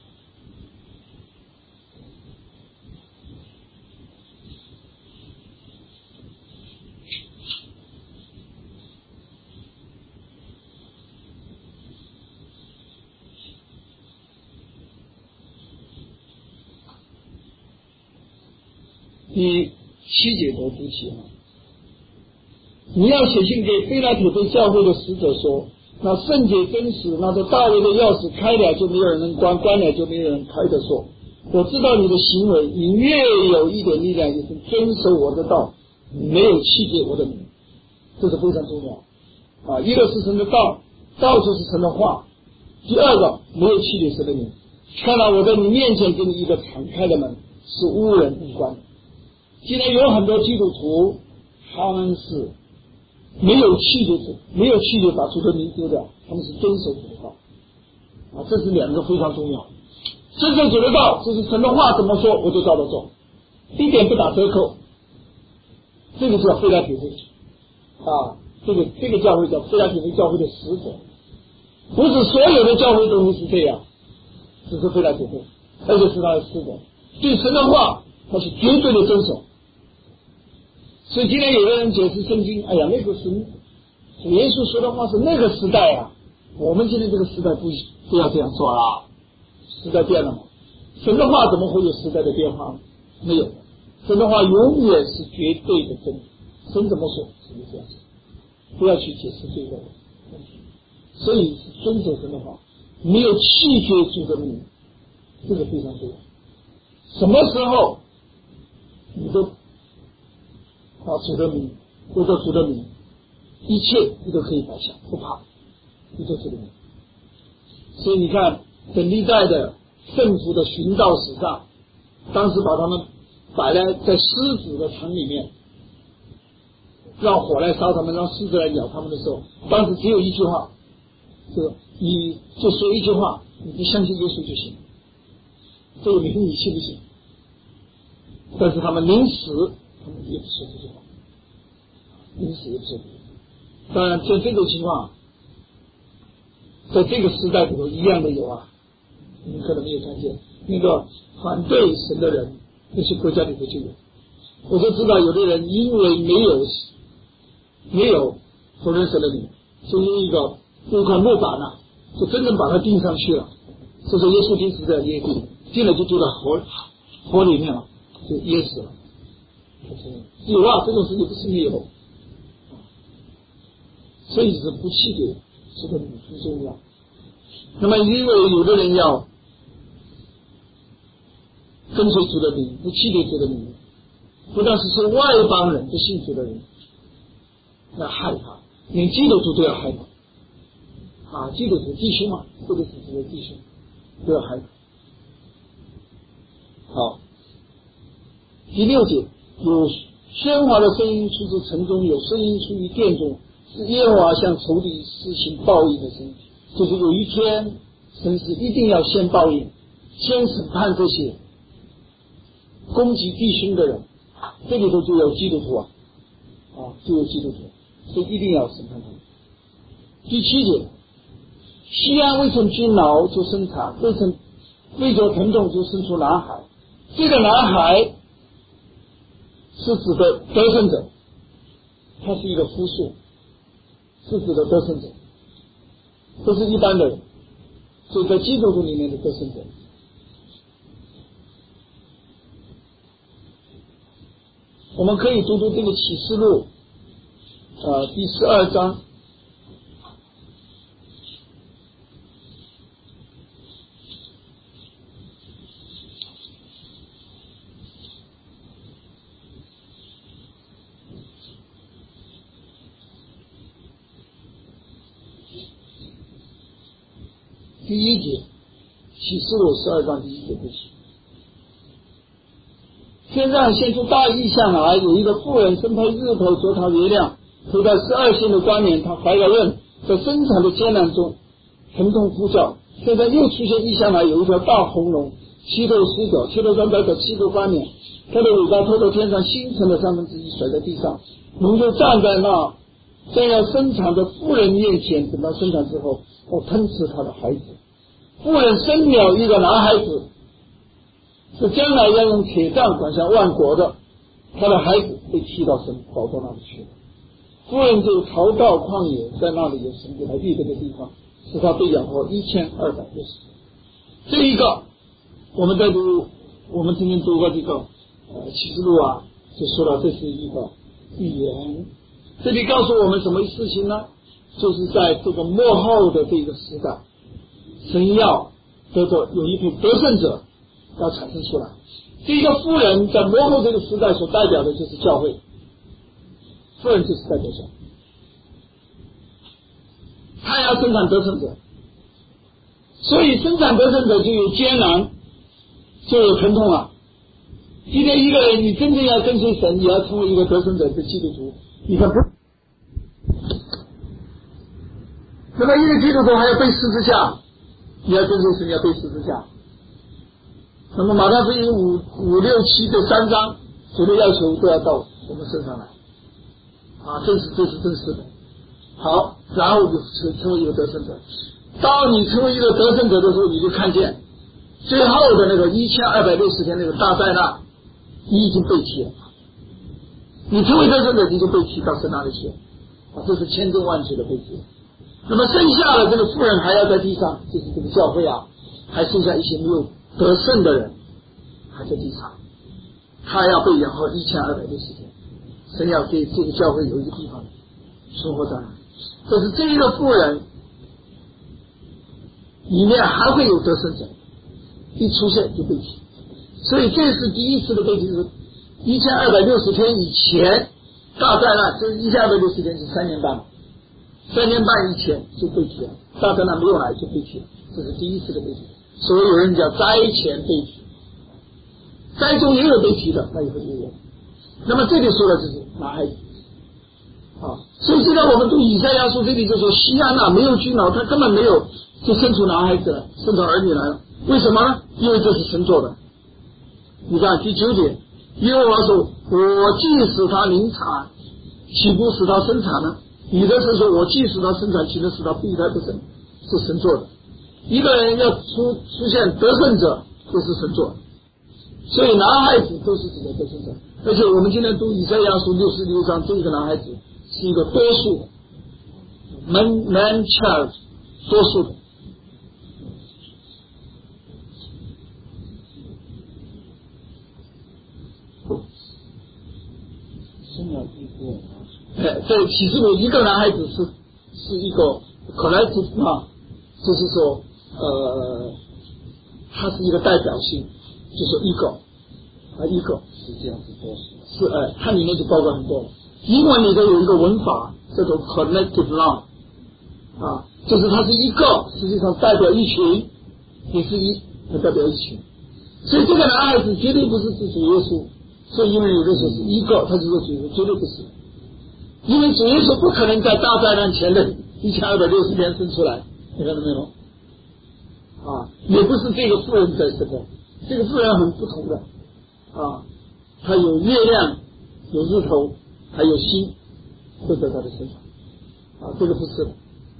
A: 第7节都读起啊。你要写信给非拉铁非教会的使者说，那圣洁真实，那这大卫的钥匙开了就没有人能关，关了就没有人开的说，我知道你的行为，你越有一点力量，就是遵守我的道，没有弃绝我的名，这是非常重要啊。一个是神的道，道就是神的话。第二个，没有弃绝神的名。看到我在你面前给你一个敞开的门，是无人不关的。现在有很多基督徒，他们是没有弃绝主，没有弃绝把主的名丢掉，他们是遵守主的道啊，这是两个非常重要。遵守主的道，就是神的话怎么说我就照着做，一点不打折扣。这个叫非拉铁非啊，这个教会叫非拉铁非教会的使者，不是所有的教会都是这样，只是非拉铁非，而且是他的使者，对神的话他是绝对的遵守。所以今天有的人解释圣经，哎呀，那个是耶稣说的话是那个时代啊，我们今天这个时代不要这样做啦，时代变了嘛，神的话怎么会有时代的变化呢？没有，神的话永远是绝对的真理，神怎么说神就这样说，不要去解释这个问题。所以是遵守神的话，没有弃绝主的名，这个非常重要。什么时候你都主的名，或者主的名，一切你都可以摆下，不怕，你做主的名。所以你看，在历代的圣徒的寻道史上，当时把他们摆在狮子的城里面， 让火来烧他们，让狮子来咬他们的时候，当时只有一句话，你就说一句话，你就相信耶稣就行。这个没你信不信？但是他们临死，他们也不说这句话，临死也不说这句话。当然，在这种情况，在这个时代里头一样的有啊，你们可能没有看见那个反对神的人，那些国家里头就有。我就知道有的人因为没有否认神的灵，就用一个块木板啊，就真正把它钉上去了。这是耶稣钉死在耶稣进来就丢到火里面了，就噎死了。有啊，这种事情不是没有，所以是不弃的这个很重要。那么因为有的人要跟随主的灵，不弃绝主的灵，不但是外邦人不信主的人要害怕，连基督徒都要害怕啊！基督徒弟兄嘛，或者是这个弟兄都要害怕。好，第6节，有喧哗的声音出自城中，有声音出于殿中，是耶和华向仇敌施行报应的声音。就是有一天，神是一定要先报应，先审判这些攻击弟兄的人。这里头就有基督徒啊，就有基督徒，所以一定要审判他们。第7节，西安未曾惊恼就生产，未着疼痛就生出男孩。这个男孩是指的得胜者，他是一个复数，是指的得胜者，不是一般的人，所以在基督徒里面的得胜者。我们可以读读这个启示录第12章第1节，启示录12章第1节，对不起。天上现出大异象来，有一个妇人身佩日头，脚踏月亮，头戴12星的冠冕，她怀了孕，在生产的艰难中疼痛呼叫。现在又出现异象来，有一条大红龙，7头10脚，7头上戴着7个冠冕，它的尾巴拖到天上，星辰的1/3甩在地上。龙就站在那将要生产的妇人面前，等到生产之后，吞吃他的孩子。妇人生了一个男孩子，是将来要用铁杖管辖万国的，他的孩子被提到神宝座那里去了。妇人就逃到旷野，在那里有神给他预备的地方，使他被养活1260。这一个我们今天读过这个启示录啊，就说了这是一个预言。这里告诉我们什么事情呢？就是在这个末后的这个时代，神要得着有一批得胜者要产生出来。这个妇人在末后这个时代所代表的就是教会，妇人就是代表教会，她要生产得胜者，所以生产得胜者就有艰难，就有疼痛啊。今天一个人你真正要跟随神，你要成为一个得胜者的基督徒，你看不，那么一个基督徒还要背十字架，你要跟随神，你要背十字架。那么马太福音5、6、7这3章主的要求都要到我们身上来啊，这是真实的。好，然后就成为一个得胜者。当你成为一个得胜者的时候，你就看见最后的那个1260天那个大灾难，你已经被提了。你成为得胜者，你就被提到神那里去了啊，这是千真万确的被提。那么剩下的这个妇人还要在地上，就是这个教会啊，还剩下一些没有得胜的人还在地上，他要被养活1260天。神要给这个教会有一个地方存活在那里。这是这一个妇人里面还会有得胜者，一出现就被提。所以这是第一次的被提，是1260天以前大灾难，就是1260天是3年半，3年半以前就被提了，大灾难没有来就被提了，这是第一次的被提。所以有人叫灾前被提，灾中也有被提的，那以后就有。那么这里说的就是男孩子， 所以现在我们读以赛亚书这里就说西安啊没有君王，他根本没有就生出男孩子来，生出儿女来了。为什么呢？因为这是神做的。你看第9节，耶和华说：“我既使他临产，岂不使他生产呢？”彼得是说：“我既使他生产，岂能使他胚胎不生？”是神做的。一个人要出现得胜者，就是神做的。所以男孩子都是指的得胜者。而且我们今天读以赛亚书66章，这一个男孩子是一个多数的 man child， 多数的。这启示录一个男孩子是一个可来之啊，就是说他是一个代表性，就是一个
C: 实际上是多数，
A: 是它里面就包括很多。英文里头有一个文法叫做 collective noun 啊，就是它是一个，实际上代表一群，也是它代表一群。所以这个男孩子绝对不是指主耶稣，所以因为有的时候是一个，他就说主耶稣绝对不是，因为主耶稣不可能在大灾难前的1260天生出来，你看到没有？啊，也不是这个妇人在这个，这个妇人很不同的啊，她有月亮，有日头，还有星，都在她的身上啊，这个不是的。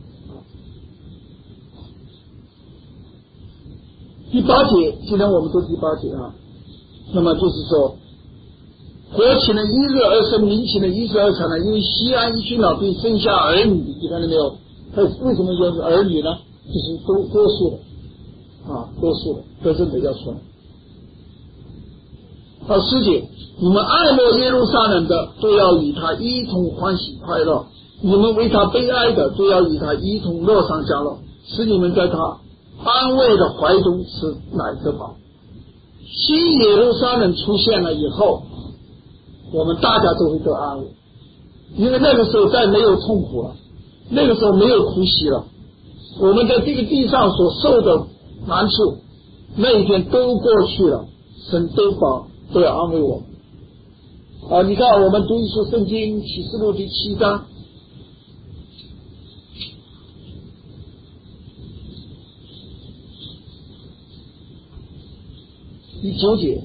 A: 第8节，今天我们读第8节啊，那么就是说，国起了一日而生，民起了一日而产呢，因为西安一君老并生下儿女，你看到没有？他为什么要是儿女呢？就是多数的啊，多数的得胜者要出来。到10节，你们爱慕耶路撒冷的，都要与他一同欢喜快乐；你们为他悲哀的，都要与他一同乐上加乐，使你们在他安慰的怀中吃奶得饱。新耶路撒冷出现了以后，我们大家都会得安慰，因为那个时候再没有痛苦了，那个时候没有哭泣了，我们在这个地上所受的难处，那一天都过去了，神都要安慰我们啊！你看，我们读一书圣经启示录第7章。第9节，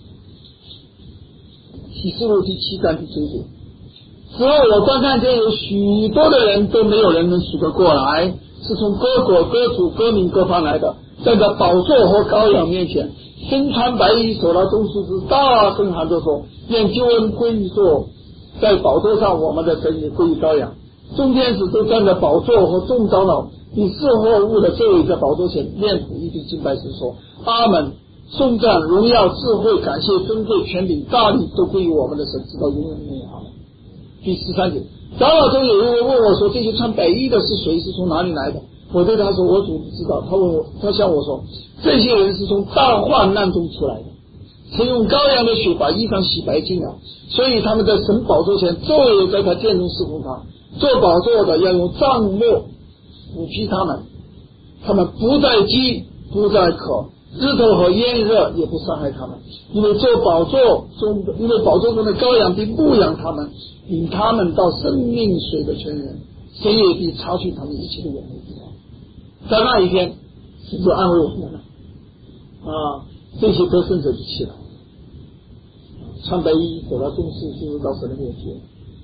A: 启示录第7章第9节。之后我观看见有许多的人，都没有人能数得过来，是从各国、各族、各民、各方来的，站在宝座和羔羊面前，身穿白衣，手拿棕树枝，大声喊着说：愿救恩归于坐在宝座上我们的神，也归于羔羊。众天使都站在宝座和众长老以四活物的座位在宝座前，面伏一地敬拜神说：阿门！颂赞、荣耀、智慧、感谢、尊贵、权柄、大力都归于我们的神，直到永永远远。阿门。第13节，长老中有一位问我说：这些穿白衣的是谁？是从哪里来的？我对他说：我主不知道。他向我说：这些人是从大患难中出来的，曾用羔羊的血把衣裳洗白净了，所以他们在神宝座前昼夜在他殿中侍奉他。做宝座的要用帐幕抚庇他们，他们不再饥，不再渴，日头和炎热也不伤害他们，因为宝座中的羔羊必牧养他们，引他们到生命水的泉源，谁也必擦去他们一切的眼泪。在那一天，神就安慰我们了啊！这些得胜者就起来，穿白衣，走到中世，进入到神的面前。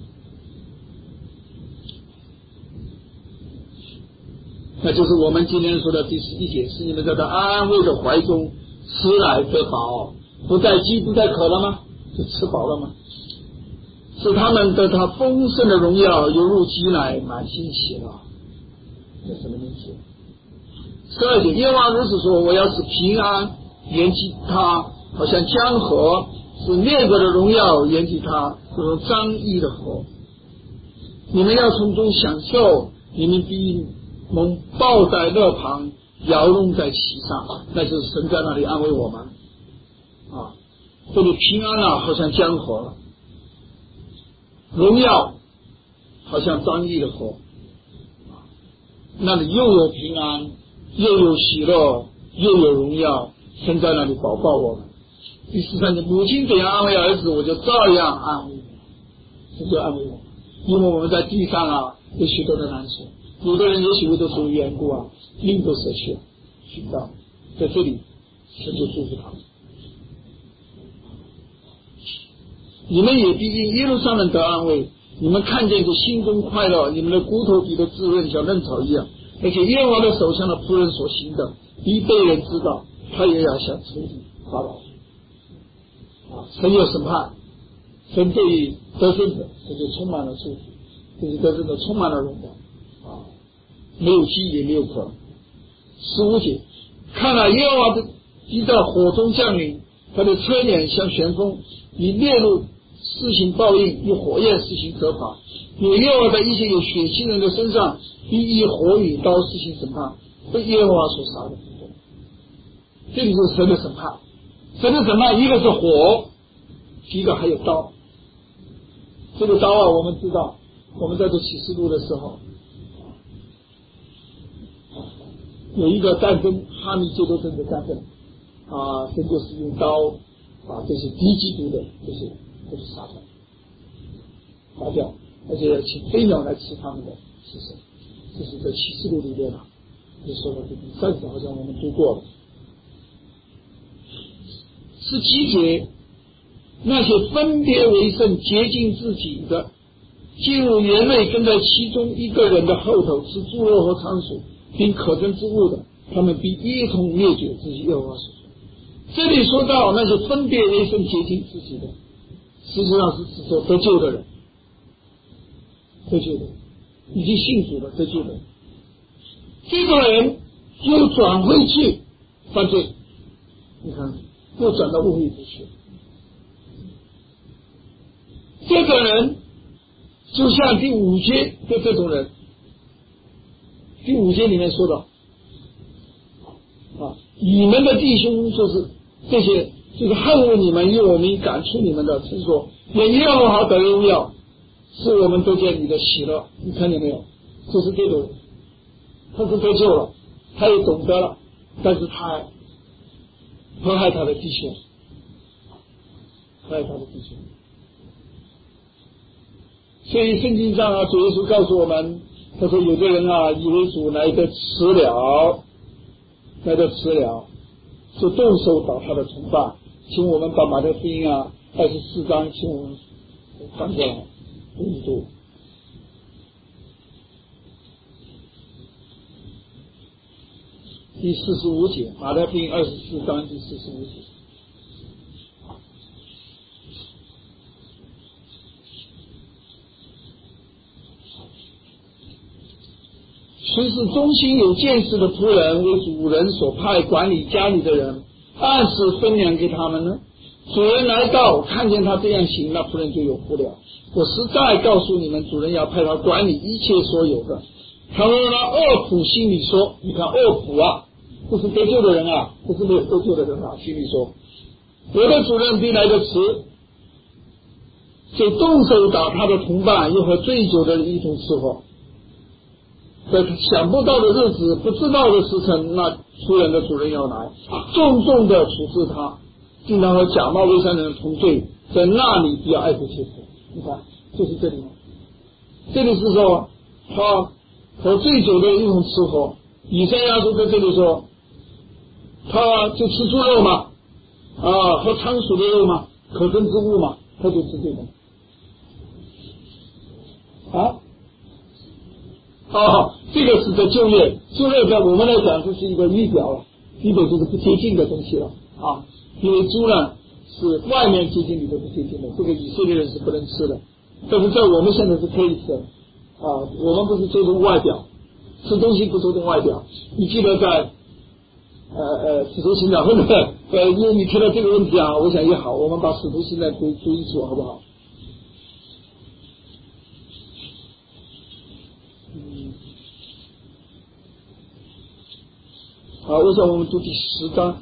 A: 那就是我们今天说的第11节，是你们在他安慰的怀中吃奶得饱，不再饥不再渴了吗？就吃饱了吗？使他们得他丰盛的荣耀，犹如鸡奶，满心喜乐。这什么意思？12节，耶和华如此说：我要使平安延及他，好像江河；使列国的荣耀延及他，如张溢的河。你们要从中享受，你们必蒙抱在乐旁，摇弄在其上。那就是神在那里安慰我们啊！这里平安啊，好像江河；荣耀好像张溢的河。那里又有平安，又有喜乐，又有荣耀，神在那里保抱我们。第13节，母亲怎样安慰儿子，我就照样安慰你，这就安慰我。 因为我们在地上啊有许多的难处，有的人也许为了什么缘故啊，命都舍去了，寻到在这里神就祝福他们。你们也必因耶路撒冷得安慰，你们看见就心中快乐，你们的骨头比的滋润像嫩草一样。而且耶和华的手向的仆人所行的，必被人知道，他也要向仇敌发报。神有审判，神对于得胜者，这就充满了祝福，这是得胜者充满了荣耀没有饥也没有渴。15节，看了耶和华的必在火中降临，他的车辇像旋风，以烈怒施行报应，以火焰施行责罚。有耶和华在一些有血气人的身上，必以火与刀施行审判，被耶和华所杀的。这里是神的审判，神的审判一个是火，一个还有刀。这个刀啊，我们知道，我们在做启示录的时候，有一个战争，哈密基多镇的战争神就是用刀把这些敌基督的这些都是杀掉，而且请飞鸟来吃他们的尸身。这是在启示录里面就说到这第30好像我们读过了。17节，那些分别为圣洁净自己的，进入园内跟在其中一个人的后头，吃猪肉和仓鼠并可憎之物的，他们必一同灭绝。这是耶和华所说。这里说到那些分别为圣洁净自己的，实际上是指说得救的人，已经信主了得救的人，这个人又转回去犯罪，你看又转到污秽之去。这个人就像第5节的这种人，第5节里面说的你们的弟兄就是这些，就是恨恶你们因我们赶出你们的，是说也耶和华得荣耀，是我们得见你的喜乐。你看见没有？就是这种人，他是得救了，他也懂得了，但是他还迫害他的弟兄，所以圣经上主耶稣告诉我们，他说有的人以为主来得迟了，就动手打他的同伴。请我们把马太福音24章，请我们翻过来读一读。第45节，马太福音24章第45节。虽是忠心有见识的仆人，为主人所派管理家里的人，按时分粮给他们呢？主人来到，看见他这样行，那仆人就有福了。我实在告诉你们，主人要派他管理一切所有的。倘若那恶仆心里说，你看恶仆不是得救的人不是没有得救的人心里说，我的主人必来得迟，就动手打他的同伴，又和醉酒的人一同吃喝。在想不到的日子，不知道的时辰，那仆人的主人要来，重重的处置他，经常和假冒为善的人同罪，在那里必要爱不切肤。你看，就是这里，这里是说他和醉酒的人一同吃喝。以赛亚书在这里说，他就吃猪肉嘛，和仓鼠的肉嘛，可憎之物嘛，他就吃这个。这个是在就业在我们来讲，这是一个预表了，基本就是不洁净的东西了因为猪呢是外面洁净里头不洁净的，这个以色列人是不能吃的，但是在我们现在是可以吃的我们不是注重外表，吃东西不注重外表。你记得在使徒行传，或者因为你提到这个问题我想也好，我们把使徒行传读一读好不好？我想我们读第10章。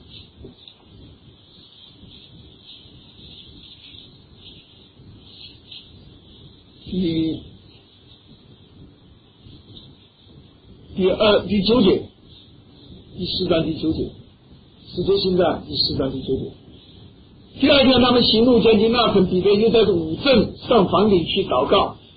A: 第9节，第10章第9节，使徒行传第10章第9节。第二天，他们行路将近那城，彼得又带着5阵上房顶去祷告，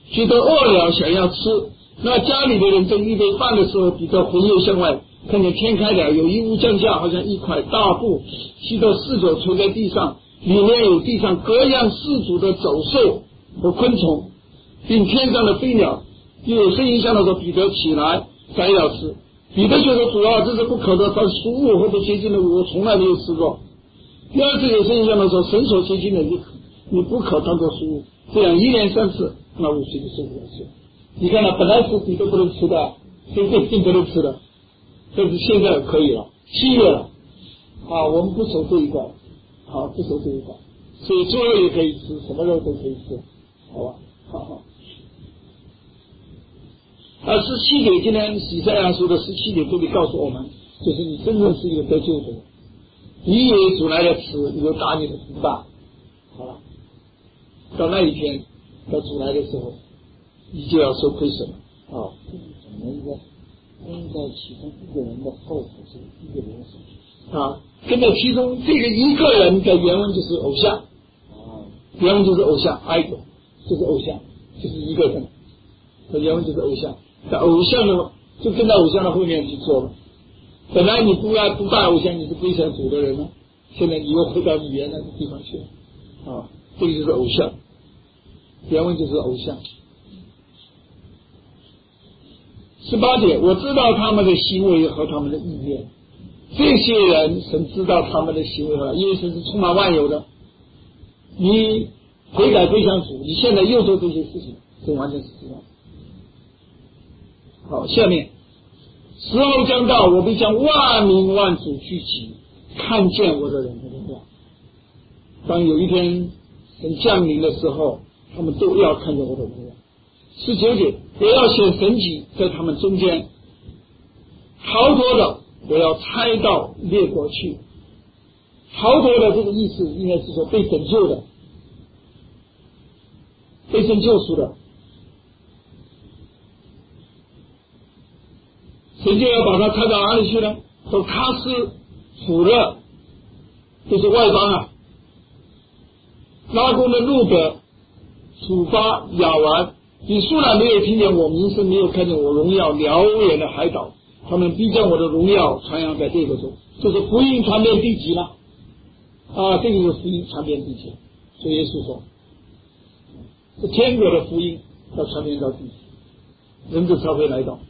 A: 觉得饿了想要吃。那家里的人正预备饭的时候，彼得魂游向外，看见天开了，有一屋降下，好像一块大布，系到四周垂在地上，里面有地上各样四足的走兽和昆虫，并天上的飞鸟。又有声音向他说：彼得起来，宰了吃。彼得就说：主啊，这是不可得，凡属物或者洁净的物，我从来没有吃过。第二次有声音向他说：神所洁净的你不可当作属物。这样一连三次，那50岁就受不了吃。你看本来是彼得不能吃的，现在并不能吃的，但是现在可以了，7月了我们不守这一关，不守这一关，所以猪肉也可以吃，什么肉都可以吃，好吧？好。17节，今天以赛亚书的17节这里告诉我们，就是你真正是一个得救的人，你以为主来了吃，你就打你的毒霸，好了，到那一天，到主来的时候，你就要受亏损了
C: 怎么一个跟在其中一个人的后头是一个人手
A: 跟在其中这个一个人的原文就是偶像原文就是偶像 idol 就是偶像，就是一个人的原文就是偶像。但偶像呢，就跟在偶像的后面去做了。本来你不拜偶像，你是归向主的人呢，现在你又回到你原来的地方去了这个就是偶像，原文就是偶像。18节，我知道他们的行为和他们的意念。这些人神知道他们的行为因为神是充满万有的。你悔改归向主，你现在又做这些事情，神完全是知道。好，下面时候将到，我必将万民万族聚集，看见我的人的荣耀。当有一天神降临的时候，他们都要看见我的荣耀。19节，我要显神迹在他们中间，逃脱的我要差到列国去。逃脱的这个意思应该是说被拯救的，被神救赎的。神就要把他差到哪里去呢？到喀斯、普勒，这是外邦拉贡的路德、楚巴、亚完，你素来没有听见我名声，没有看见我荣耀，辽远的海岛，他们必将我的荣耀传扬在这个中，就是福音传遍地极了这个就是福音传遍地极。所以耶稣说，是天国的福音要传遍到地极，人子才会来到。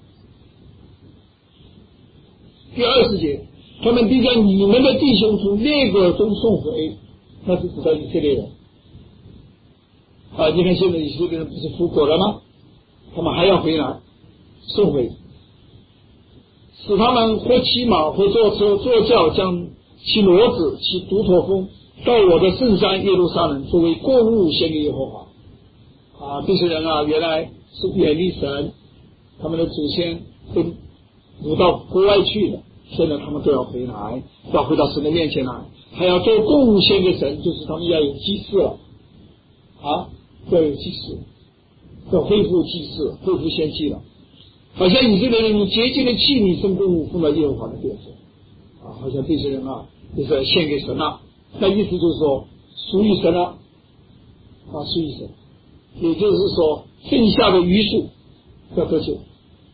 A: 第20节，他们必将你们的弟兄从列国中送回，那是指到以色列人你看现在以色列人不是复国了吗？他们还要回来送回，使他们或骑马或坐车坐轿，将其骡子其独驼峰到我的圣山耶路撒冷，作为供物献给耶和华这些人原来是远离神，他们的祖先跟掳到国外去的，现在他们都要回来，要回到神的面前来，还要做供物献给神，就是他们要有祭祀了要有祭祀，要恢复祭祀，恢复献祭了。好像以色列人用洁净的器皿送供物奉到耶和华的殿上好像这些人就是要献给神了。那意思就是说属于神了属于神，也就是说剩下的余数要得救。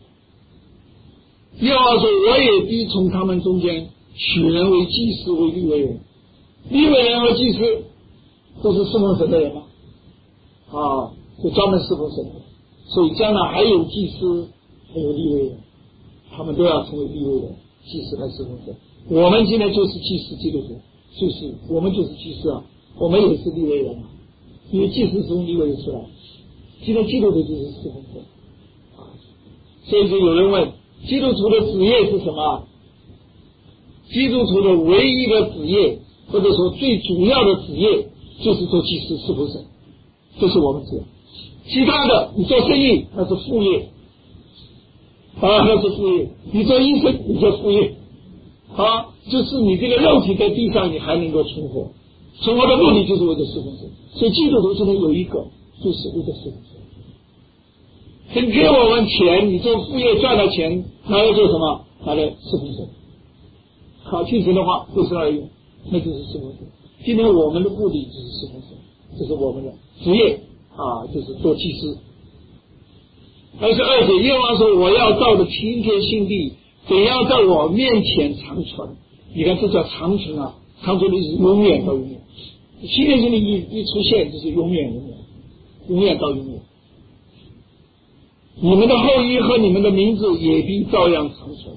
A: 耶和华说，我也必从他们中间取人为祭司，为利未人。利未人和祭司都是侍奉神的人吗？就专门侍奉神的，所以将来还有祭司，还有利未人，他们都要成为利未人，祭司来侍奉神。我们今天就是祭司基督徒，就是我们就是祭司我们也是利未人因为祭司是从利未人出来，今天基督徒就是侍奉神所以就有人问，基督徒的职业是什么？基督徒的唯一的职业，或者说最主要的职业，就是做祭司侍奉神，这是我们职业。其他的你做生意那是副业那是副业，你做医生你做副业就是你这个肉体在地上你还能够存活，存活的目的就是为了侍奉神。所以基督徒只能有一个，就是为了侍奉神。神给我们钱，你做副业赚了钱拿来做什么？拿来侍奉神听神的话对神而用，那就是侍奉神。今天我们的目的就是侍奉神，这是我们的职业就是做祭司 22节，耶和华说：“我要造的晴天新地，怎样在我面前长存？”你看，这叫长存啊！长存的意思永远到永远。晴天新地一出现，就是永远永远，永远到永远。你们的后裔和你们的名字也必照样长存。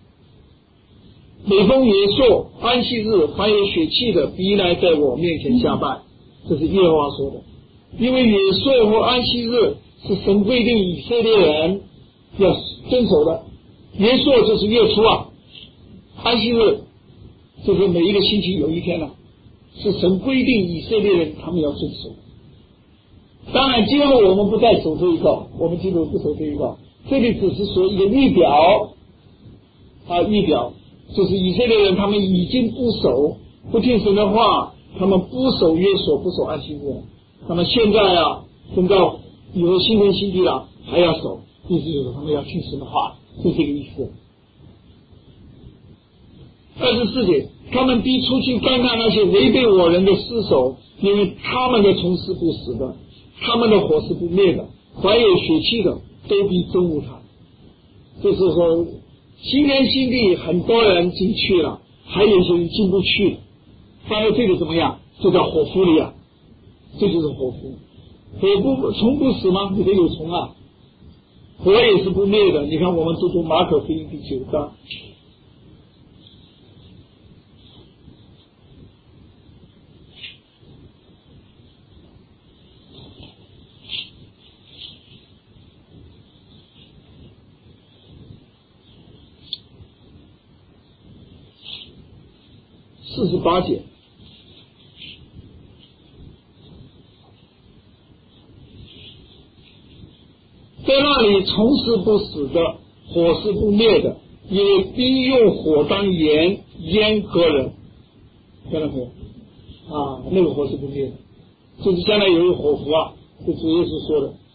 A: 每逢元朔、安息日，凡有血气的，必来在我面前下拜。这是耶和华说的。因为元朔和安息日是神规定以色列人要遵守的。元朔就是月初啊，安息日就是每一个星期有一天了，是神规定以色列人他们要遵守。当然今后我们不再守这一个，我们基督不守这一个，这里只是说一个预表啊，预表就是以色列人他们已经不守，不听神的话，他们不守约束，不守安息日。那么现在啊，等到以后新天新地了，还要守，意思就是他们要听神的话，是这个意思。24节，他们必出去干看那些违背我人的尸首，因为他们的虫是不死的，他们的火是不灭的，凡有血气的都必憎恶他。就是说新天新地很多人进去了，还有些人进不去，反而这个怎么样，就叫火狐狸啊，这就是火狐。虫不死吗？里头有虫啊，火也是不灭的。你看我们读马可福音第9章。48节，在那里虫是不死的，火是不灭的，也必用火当盐腌割人，看到没有？啊，那个火是不灭的，就是将来有一个火狐啊，这主耶稣说的。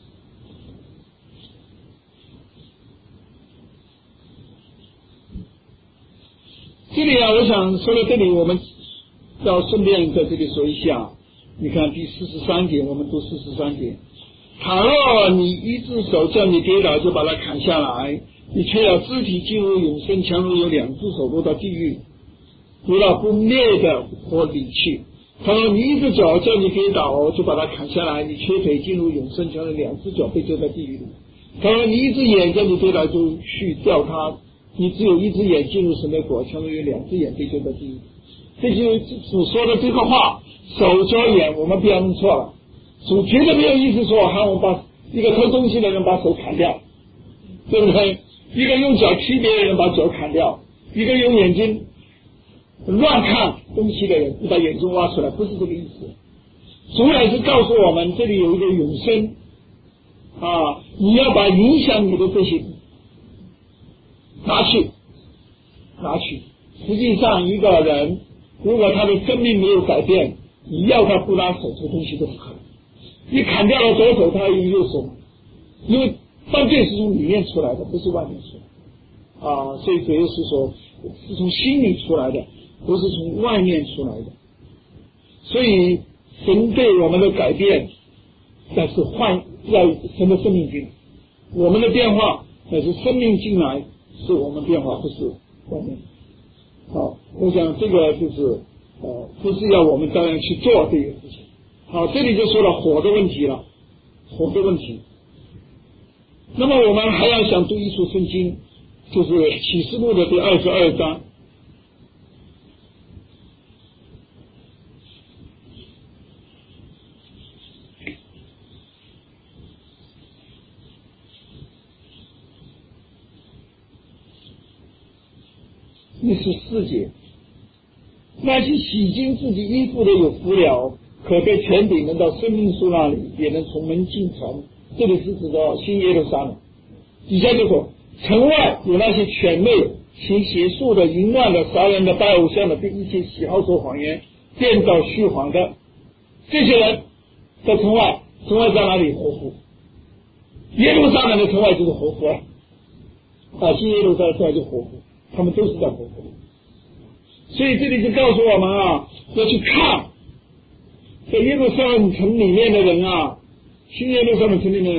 A: 这里啊，我想说到这里，我们要顺便在这里说一下，你看第43节，我们读43节。倘若你一只手叫你跌倒，就把它砍下来，你却要肢体进入永生，强如有两只手落到地狱，落到不灭的火里去。倘若你一只脚叫你跌倒，就把它砍下来，你却腿进入永生，强如两只脚被丢在地狱里。倘若你一只眼叫你跌倒，就去掉它，你只有一只眼进入神的国，强如有两只眼被丢在地狱。这就是主说的这个话，手脚眼我们不要弄错了。主绝对没有意思说喊我们把一个偷东西的人把手砍掉，对不对？一个用脚踢别人把脚砍掉，一个用眼睛乱看东西的人把眼睛挖出来，不是这个意思。主乃是告诉我们这里有一个永生啊，你要把影响你的这些拿去。实际上一个人如果他的生命没有改变，你要他不拿手这东西都不可能。你砍掉了左手，他还有右手，因为犯罪是从里面出来的，不是外面出来啊。所以主耶稣说是从心里出来的，不是从外面出来的。所以神对我们的改变，但是要神的生命进来，我们的变化乃是生命进来，是我们变化，不是外面。好，我想这个就是不是要我们当然去做这个事情。好，这里就说了火的问题了，火的问题。那么我们还要想读一处圣经，就是启示录的第22章。14节，那些洗净自己衣服的有福了，可被权柄能到生命树那里，也能从门进城。这里是指的新耶路撒冷。底下就说，城外有那些犬类、行邪术的、淫乱的、杀人的、拜偶像的，并一切喜好说谎言、编造虚谎的，这些人在城外。城外在哪里？活湖。耶路撒冷的城外就是活湖啊，新耶路撒冷城外就是活湖，他们都是在活湖。所以这里就告诉我们啊，要去看在耶路撒冷城里面的人啊，新耶路撒冷城里面的人，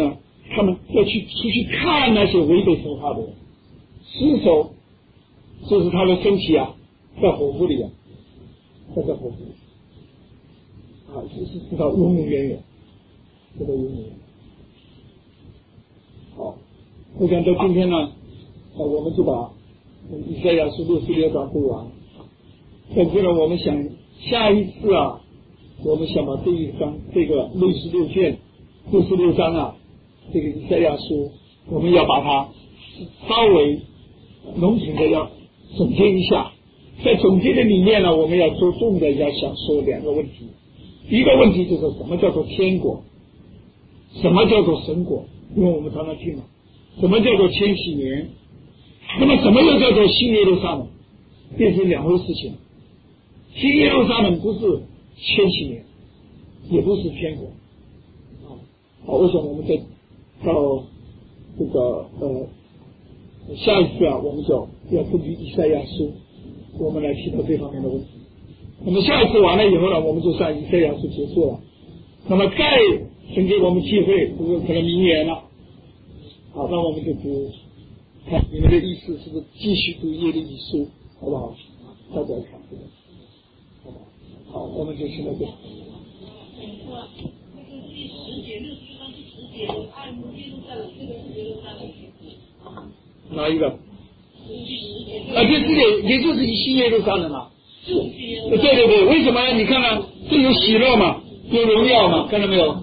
A: 他们要出去看那些违背神话的人，尸首就是他的身体啊，在火湖里啊，在火湖里啊，就是直到永永远远，直到永永远远。好，我想到今天呢，我们就把以赛亚书66章读完。但是呢，我们想下一次啊，我们想把这一章这个66章啊，这个以赛亚书，我们要把它稍微笼统的要总结一下。在总结的里面呢，我们要着重的要想说两个问题。一个问题就是什么叫做天国，什么叫做神国？因为我们常常听了，什么叫做千禧年？那么什么又叫做新耶路撒冷？变成两回事情。新耶路撒冷不是千禧年，也不是天国。好，我想我们再到这个下一次啊，我们就要根据以赛亚书，我们来提到这方面的问题。那么下一次完了以后呢，我们就算以赛亚书结束了。那么再神给我们机会，就是可能明年了。好，那我们就读，看你们的意思是不是继续读耶利米书，好不好？大家看这个，好不好？好，我们就先到这里。
D: 第10节，66章第10节的爱慕耶路撒冷，这个是耶路撒冷的。
A: 哪一个？第10节也就是新耶路撒冷嘛。对，为什么呢？你看看，这有喜乐嘛，有荣耀嘛，看到没有？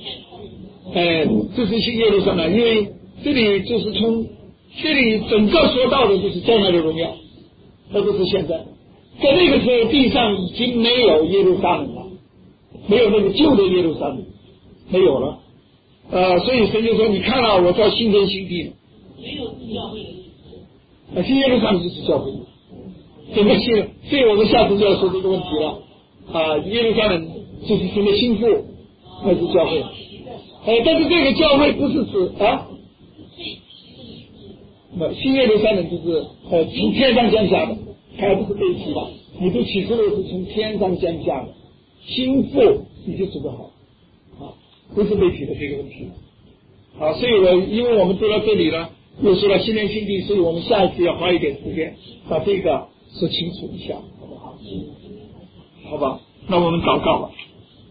A: 这是新耶路撒冷，因为这里就是从这里整个说到的就是将来的荣耀，而不是现在。在那个时候，地上已经没有耶路撒冷了，没有那个旧的耶路撒冷，没有了。所以神就说：“你看了，我造新天新地了。”
D: 没有教会的。
A: 新耶路撒冷就是教会，整个新。所以我们下次就要说这个问题了。耶路撒冷就是神的心腹，那是教会。但是这个教会不是指新耶路撒冷就是从天上降下的，还不是被提的。你读启示录是从天上降下的，心腹你就知道好，不是被提的这个问题。好，所以因为我们读到这里了，又说了新天新地，所以我们下一次要花一点时间把这个说清楚一下，好不好？好吧，那我们祷告吧。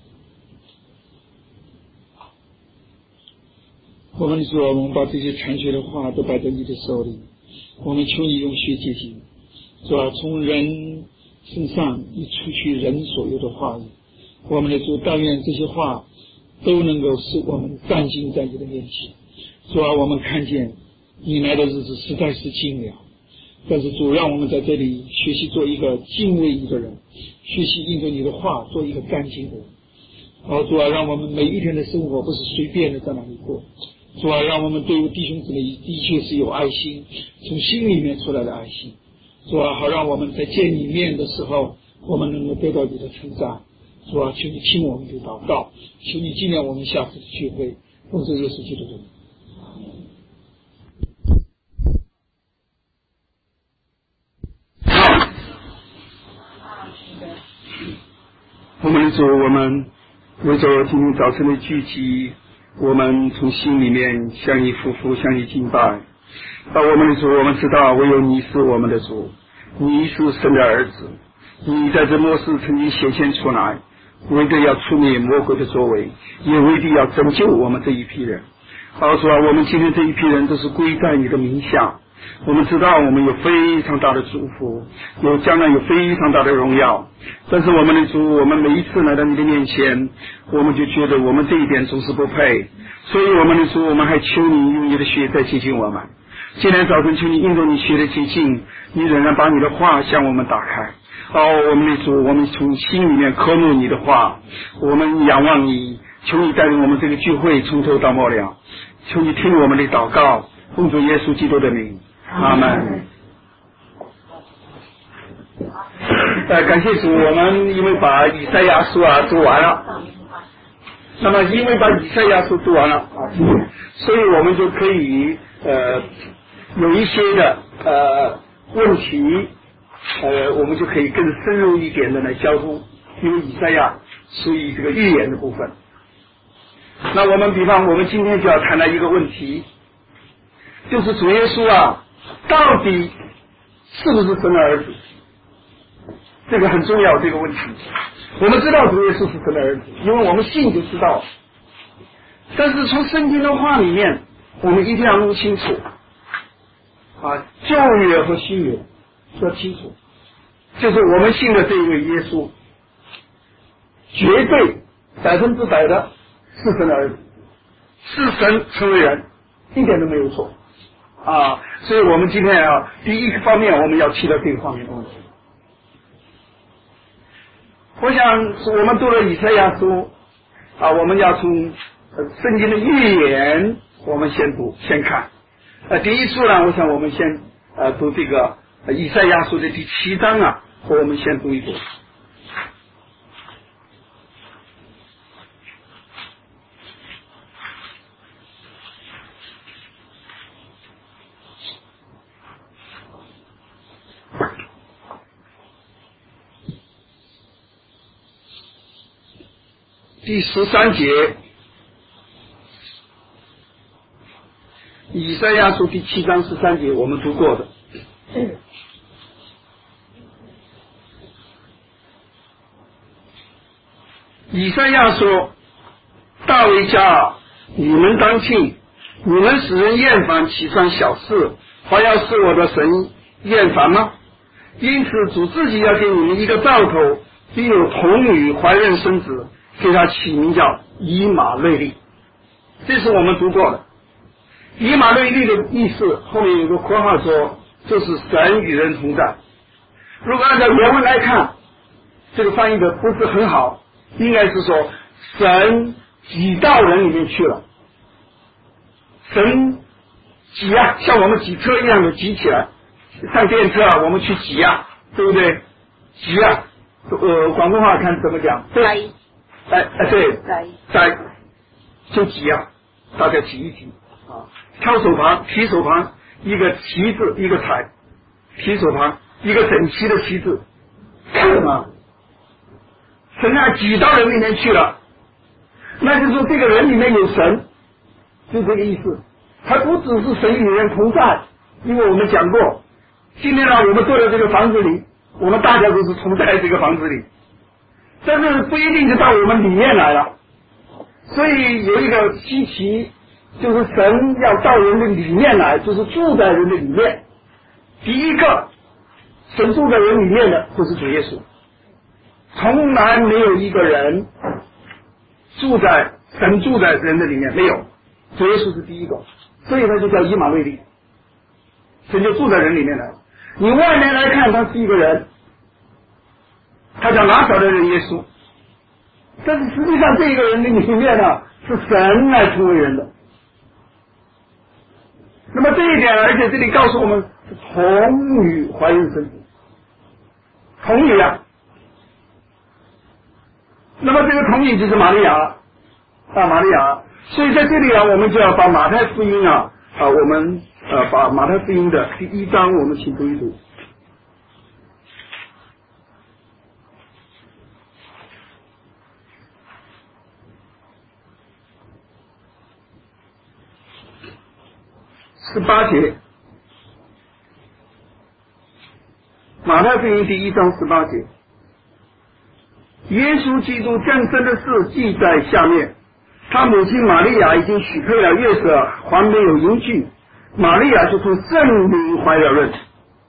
A: 我们说，我们把这些传学的话都摆在你的手里，我们求你用血洁净，是吧？从人身上你除去人所有的话语，我们的主，但愿这些话都能够使我们站静在你的面前，是吧？我们看见你来的日子实在是近了，但是主让我们在这里学习做一个敬畏你的人，学习应着你的话做一个干净的人。主啊，让我们每一天的生活不是随便的在哪里过，主啊，让我们对于弟兄姊妹的确是有爱心，从心里面出来的爱心。主啊，好让我们在见你面的时候，我们能够得到你的称赞。主啊，求你听我们的祷告，求你纪念我们下次的聚会，奉主耶稣基督的名。我们的主，我们为着今天早晨的聚集，我们从心里面向你匍匐，向你敬拜。我们的主，我们知道唯有你是我们的主，你是神的儿子，你在这末世曾经显现出来，为的要除灭魔鬼的作为，也为的要拯救我们这一批人。主啊，我们今天这一批人都是归在你的名下，我们知道我们有非常大的祝福，将来有非常大的荣耀。但是我们的主，我们每一次来到你的面前，我们就觉得我们这一点总是不配，所以我们的主，我们还求你用你的血再洁净我们。今天早晨求你应着你血的洁净，你仍然把你的话向我们打开。我们的主，我们从心里面渴慕你的话，我们仰望你，求你带领我们这个聚会从头到末了，求你听我们的祷告，奉主耶稣基督的名，阿门。感谢主，我们因为把以赛亚书读完了，那么因为把以赛亚书读完了所以我们就可以有一些的问题我们就可以更深入一点的来交通，因为以赛亚属于这个预言的部分。 那我们比方我们今天就要谈到一个问题，就是主耶稣啊到底是不是神的儿子？这个很重要，这个问题。我们知道主耶稣是神的儿子，因为我们信就知道。但是从圣经的话里面，我们一定要弄清楚啊，旧约和新约说清楚，就是我们信的这一位耶稣，绝对100%的是神的儿子，是神成为人，一点都没有错啊。所以我们今天啊，第一个方面我们要提到这个方面的问题。我想我们读了以赛亚书啊，我们要从圣经的预言我们先读先看。第一处呢，我想我们先读这个以赛亚书的第7章啊，我们先读一读。第13节，以赛亚书第7章13节，我们读过的。以赛亚说：“大卫家，你们当听，你们使人厌烦其上小事，还要使我的神厌烦吗？因此主自己要给你们一个兆头，必有童女怀孕生子，给他起名叫以马内利。”这是我们读过的。以马内利的意思后面有个括号说，就是神与人同在。如果按照原文来看，这个翻译的不是很好，应该是说神挤到人里面去了，神挤啊，像我们挤车一样的挤起来，上电车啊我们去挤啊，对不对？挤啊，广东话看怎么讲？对，对，在就挤啊，大家挤一挤啊，挑手旁提手旁一个旗字一个彩，提手旁一个整齐的旗字，什么？神啊挤到人里面去了，那就是说这个人里面有神，就这个意思。还不只是神与人同在，因为我们讲过，今天呢我们坐在这个房子里，我们大家都是同在这个房子里，但是不一定就到我们里面来了。所以有一个稀奇，就是神要到人的里面来，就是住在人的里面。第一个神住在人里面的就是主耶稣，从来没有一个人神住在人的里面，没有，主耶稣是第一个，所以他就叫以马内利，神就住在人里面来。你外面来看他是一个人，他叫拿撒勒人耶稣，但是实际上这个人的里面呢是神来成为人的。那么这一点，而且这里告诉我们是童女怀孕生子，童女啊，那么这个童女就是玛利亚，玛利亚。所以在这里啊，我们就要把马太福音我们把马太福音的第1章我们请读一读。18节，马太福音第1章18节，耶稣基督降生的事记在下面。他母亲玛利亚已经许配了约瑟，还没有迎娶，玛利亚就从圣灵怀了孕。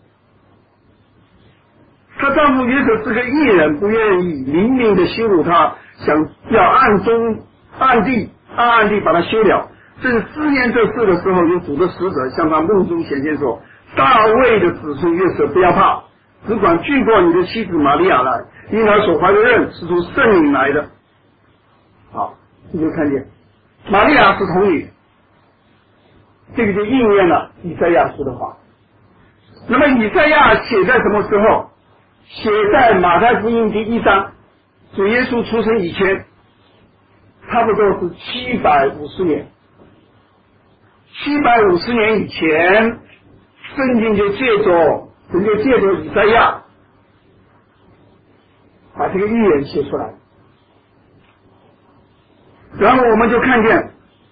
A: 她丈夫约瑟是个义人，不愿意明明的羞辱她，想要暗地把她休了。正思念这事的时候，有主的使者向他梦中显现说：“大卫的子孙约瑟，不要怕，只管拒过你的妻子玛利亚来，因她所怀的孕是从圣灵来的。”好，你就看见玛利亚是童女，这个就应验了以赛亚书的话。那么以赛亚写在什么时候？写在马太福音第1章，主耶稣出生以前，差不多是750年。750年以前，圣经就借着以赛亚把这个预言写出来。 然后我们就看见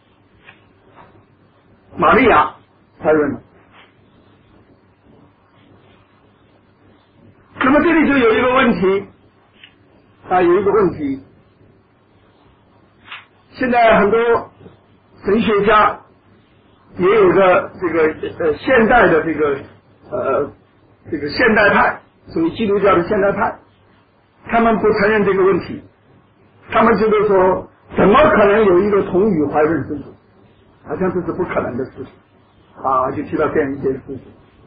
A: 玛利亚怀孕了。那么这里就有一个问题有一个问题，现在很多神学家也有个这个现代的这个现代派，属于基督教的现代派，他们不承认这个问题，他们觉得说怎么可能有一个童女怀孕生子，好像这是不可能的事情就提到这样一件事情。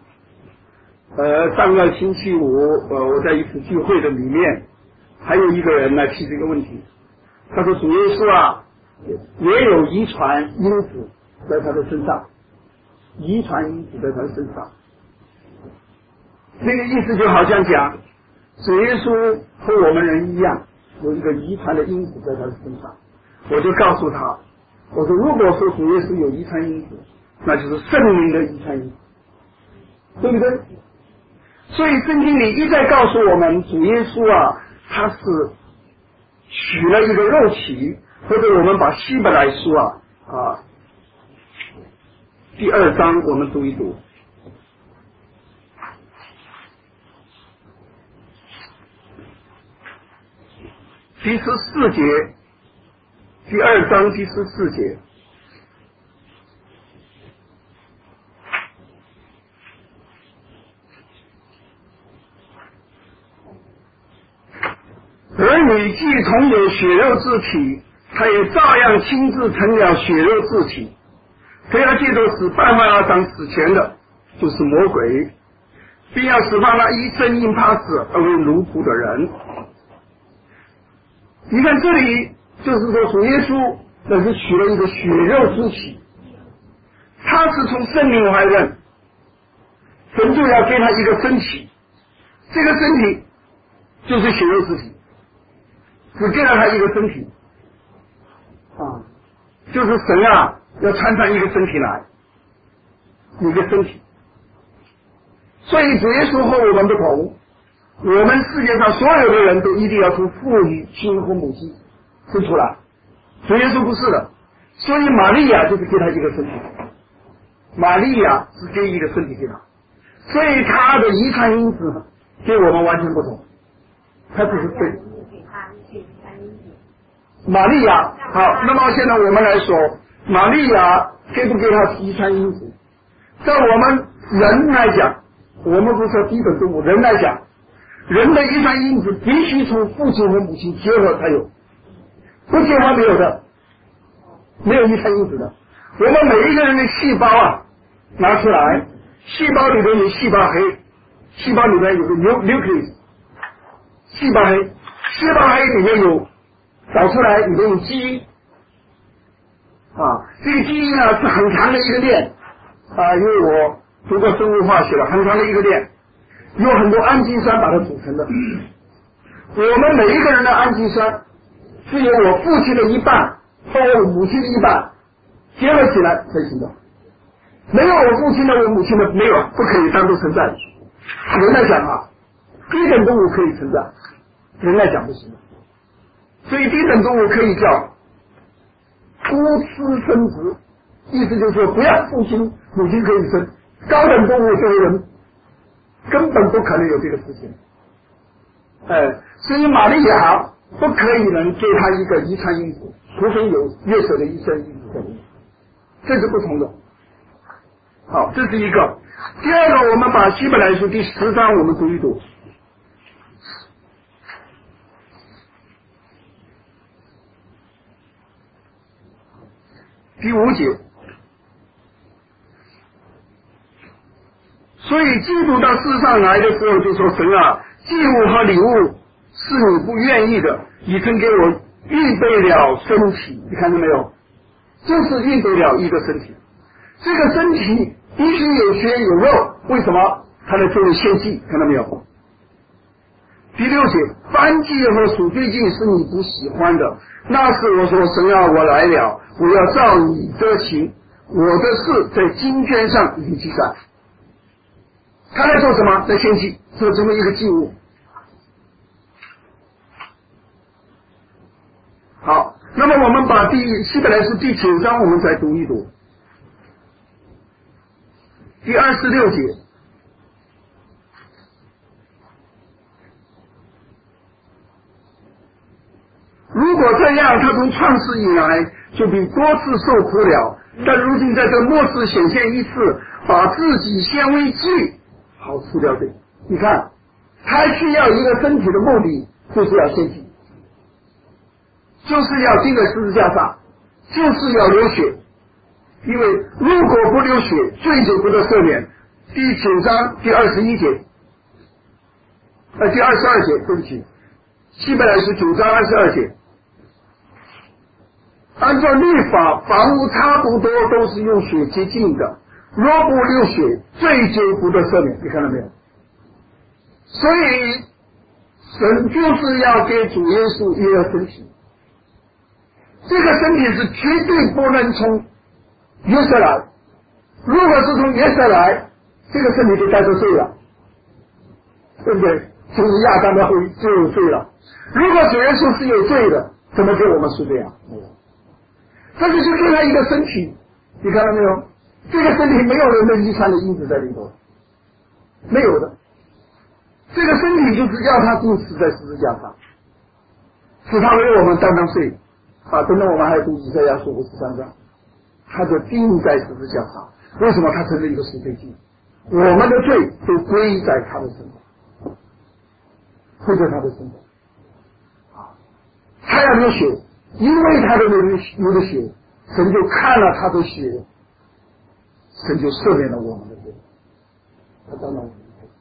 A: 上个星期五我在一次聚会的里面，还有一个人来提这个问题，他说主耶稣也有遗传因子在他的身上，遗传因子在他的身上，那个意思就好像讲主耶稣和我们人一样，有一个遗传的因子在他的身上。我就告诉他，我说如果说主耶稣有遗传因子，那就是圣灵的遗传因子，对不对？所以圣经里一再告诉我们，主耶稣他是取了一个肉体，或者我们把希伯来书第2章我们读一读。第14节，第2章第14节。儿女既同有血肉之体，他也照样亲自成了血肉之体。非要借着使败坏那当死前的，就是魔鬼，并要使他那一生因怕死而为奴仆的人。你看这里就是说主耶稣那是取了一个血肉之体，他是从圣灵怀孕，神就要给他一个身体，这个身体就是血肉之体，只给了他一个身体就是神要穿上一个身体来，一个身体。所以主耶稣和我们不同，我们世界上所有的人都一定要从父亲和母亲生出来，主耶稣不是的。所以玛利亚就是给他一个身体，玛利亚是给一个身体给他，所以他的遗传因子跟我们完全不同，他只是对玛利亚。好，那么现在我们来说，玛利亚给不给他遗传因子？在我们人来讲，我们不是说低等动物，人来讲，人的遗传因子必须从父亲和母亲结合才有，不结合没有的，没有遗传因子的。我们每一个人的细胞拿出来，细胞里头有细胞黑，细胞里面有个 nucleus 细胞黑，细胞黑里面有找出来里面有基因这个基因是很长的一个链因为我读过生物化学了，很长的一个链，有很多氨基酸把它组成的。我们每一个人的氨基酸是由我父亲的一半和我母亲的一半结合起来才行的，没有我父亲的我母亲的没有，不可以单独存在。人来讲低等动物可以存在，人来讲不行。所以低等动物可以叫孤雌生殖，意思就是说不要父亲母亲可以生，高等动物作为人根本不可能有这个事情。所以玛利亚不可以能给他一个遗传因子，除非有约瑟的遗传因子在里面，这是不同的。好，这是一个。第二个，我们把希伯来书第10章我们读一读。第5节，所以基督到世上来的时候就说，神祭物和礼物是你不愿意的，你曾给我预备了身体，你看到没有？就是预备了一个身体，这个身体必须有血有肉，为什么？它来作为献祭，看到没有？第6节，燔祭和赎罪祭是你不喜欢的，那时我说，神我来了，我要照你的行，我的事在经卷上已经记载。他在做什么？在献祭，做这么一个祭物。好， 那么我们把希伯来书第9章我们再读一读，第26节。如果这样，他从创世以来就比多次受苦了，但如今在这末世显现一次，把自己先为祭，好除掉罪。你看，他需要一个身体的目的，就是要献祭，就是要钉在十字架上，就是要流血。因为如果不流血，罪就不得赦免。第9章第21节，第22节，对不起，希伯来书9章22节。按照律法，房屋差不多都是用血洁净的，若不流血，罪就不得赦免。你看到没有？所以神就是要给主耶稣一个身体，这个身体是绝对不能从约瑟来，如果是从约瑟来，这个身体就带着罪了，对不对？就是亚当的后裔就有罪了。如果主耶稣是有罪的，怎么给我们赎罪啊？没有。但是就给他一个身体，你看到没有？这个身体没有人的遗传的因子在里头，没有的。这个身体就是要他钉死在十字架上，使他为我们担当罪啊！等等，我们还读以赛亚书53章，他就钉在十字架上。为什么他成了一个赎罪祭？我们的罪都归在他的身上，归在他的身上啊！他要流血。因为他的流的血，神就看了他的血，神就赦免了我们的罪。他当然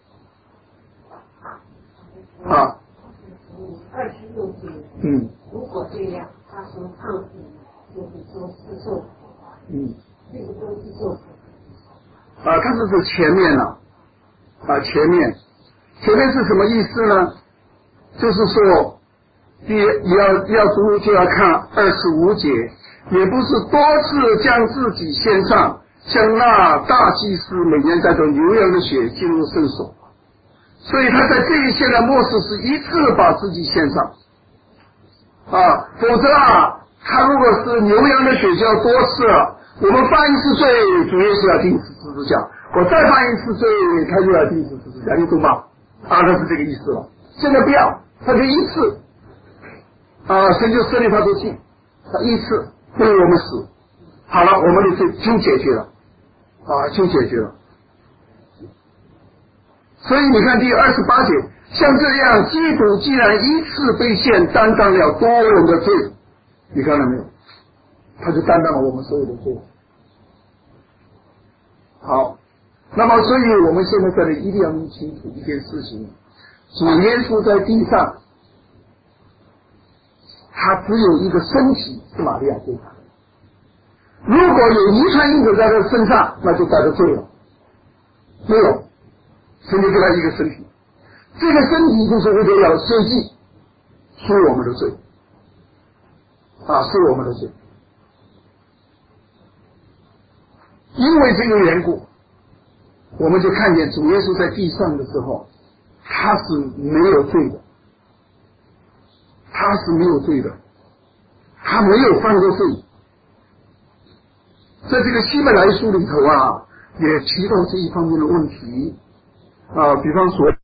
A: 啊，26节，如果这样，他说受苦，就是说是受苦，这个都是受苦。他这是前面了，前面是什么意思呢？就是说。要读就要看25节，也不是多次将自己献上，像那大祭司每年带着牛羊的血进入圣所，所以他在这一线的末世是一次把自己献上否则他如果是牛羊的血就要多次了。我们犯一次罪，主耶稣要钉死十字架，我再犯一次罪，他就要钉死十字架，你懂吗？他是这个意思了。现在不要，他就一次。神就设立他的罪，他一次为我们死，好了，我们的罪就解决了，就解决了。所以你看第28节，像这样，基督既然一次被献，担当了多人的罪，你看到没有？他就担当了我们所有的罪。好，那么所以我们现在这里一定要弄清楚一件事情：主耶稣在地上。他只有一个身体是玛利亚给他的，如果有遗传因子在他身上，那就带着罪了。没有，神就给他一个身体，这个身体就是为了要设计赎我们的罪赎我们的罪。因为这个缘故，我们就看见主耶稣在地上的时候，他是没有罪的。他是没有罪的，他没有犯过罪。在这个希伯来书里头也提到这一方面的问题比方说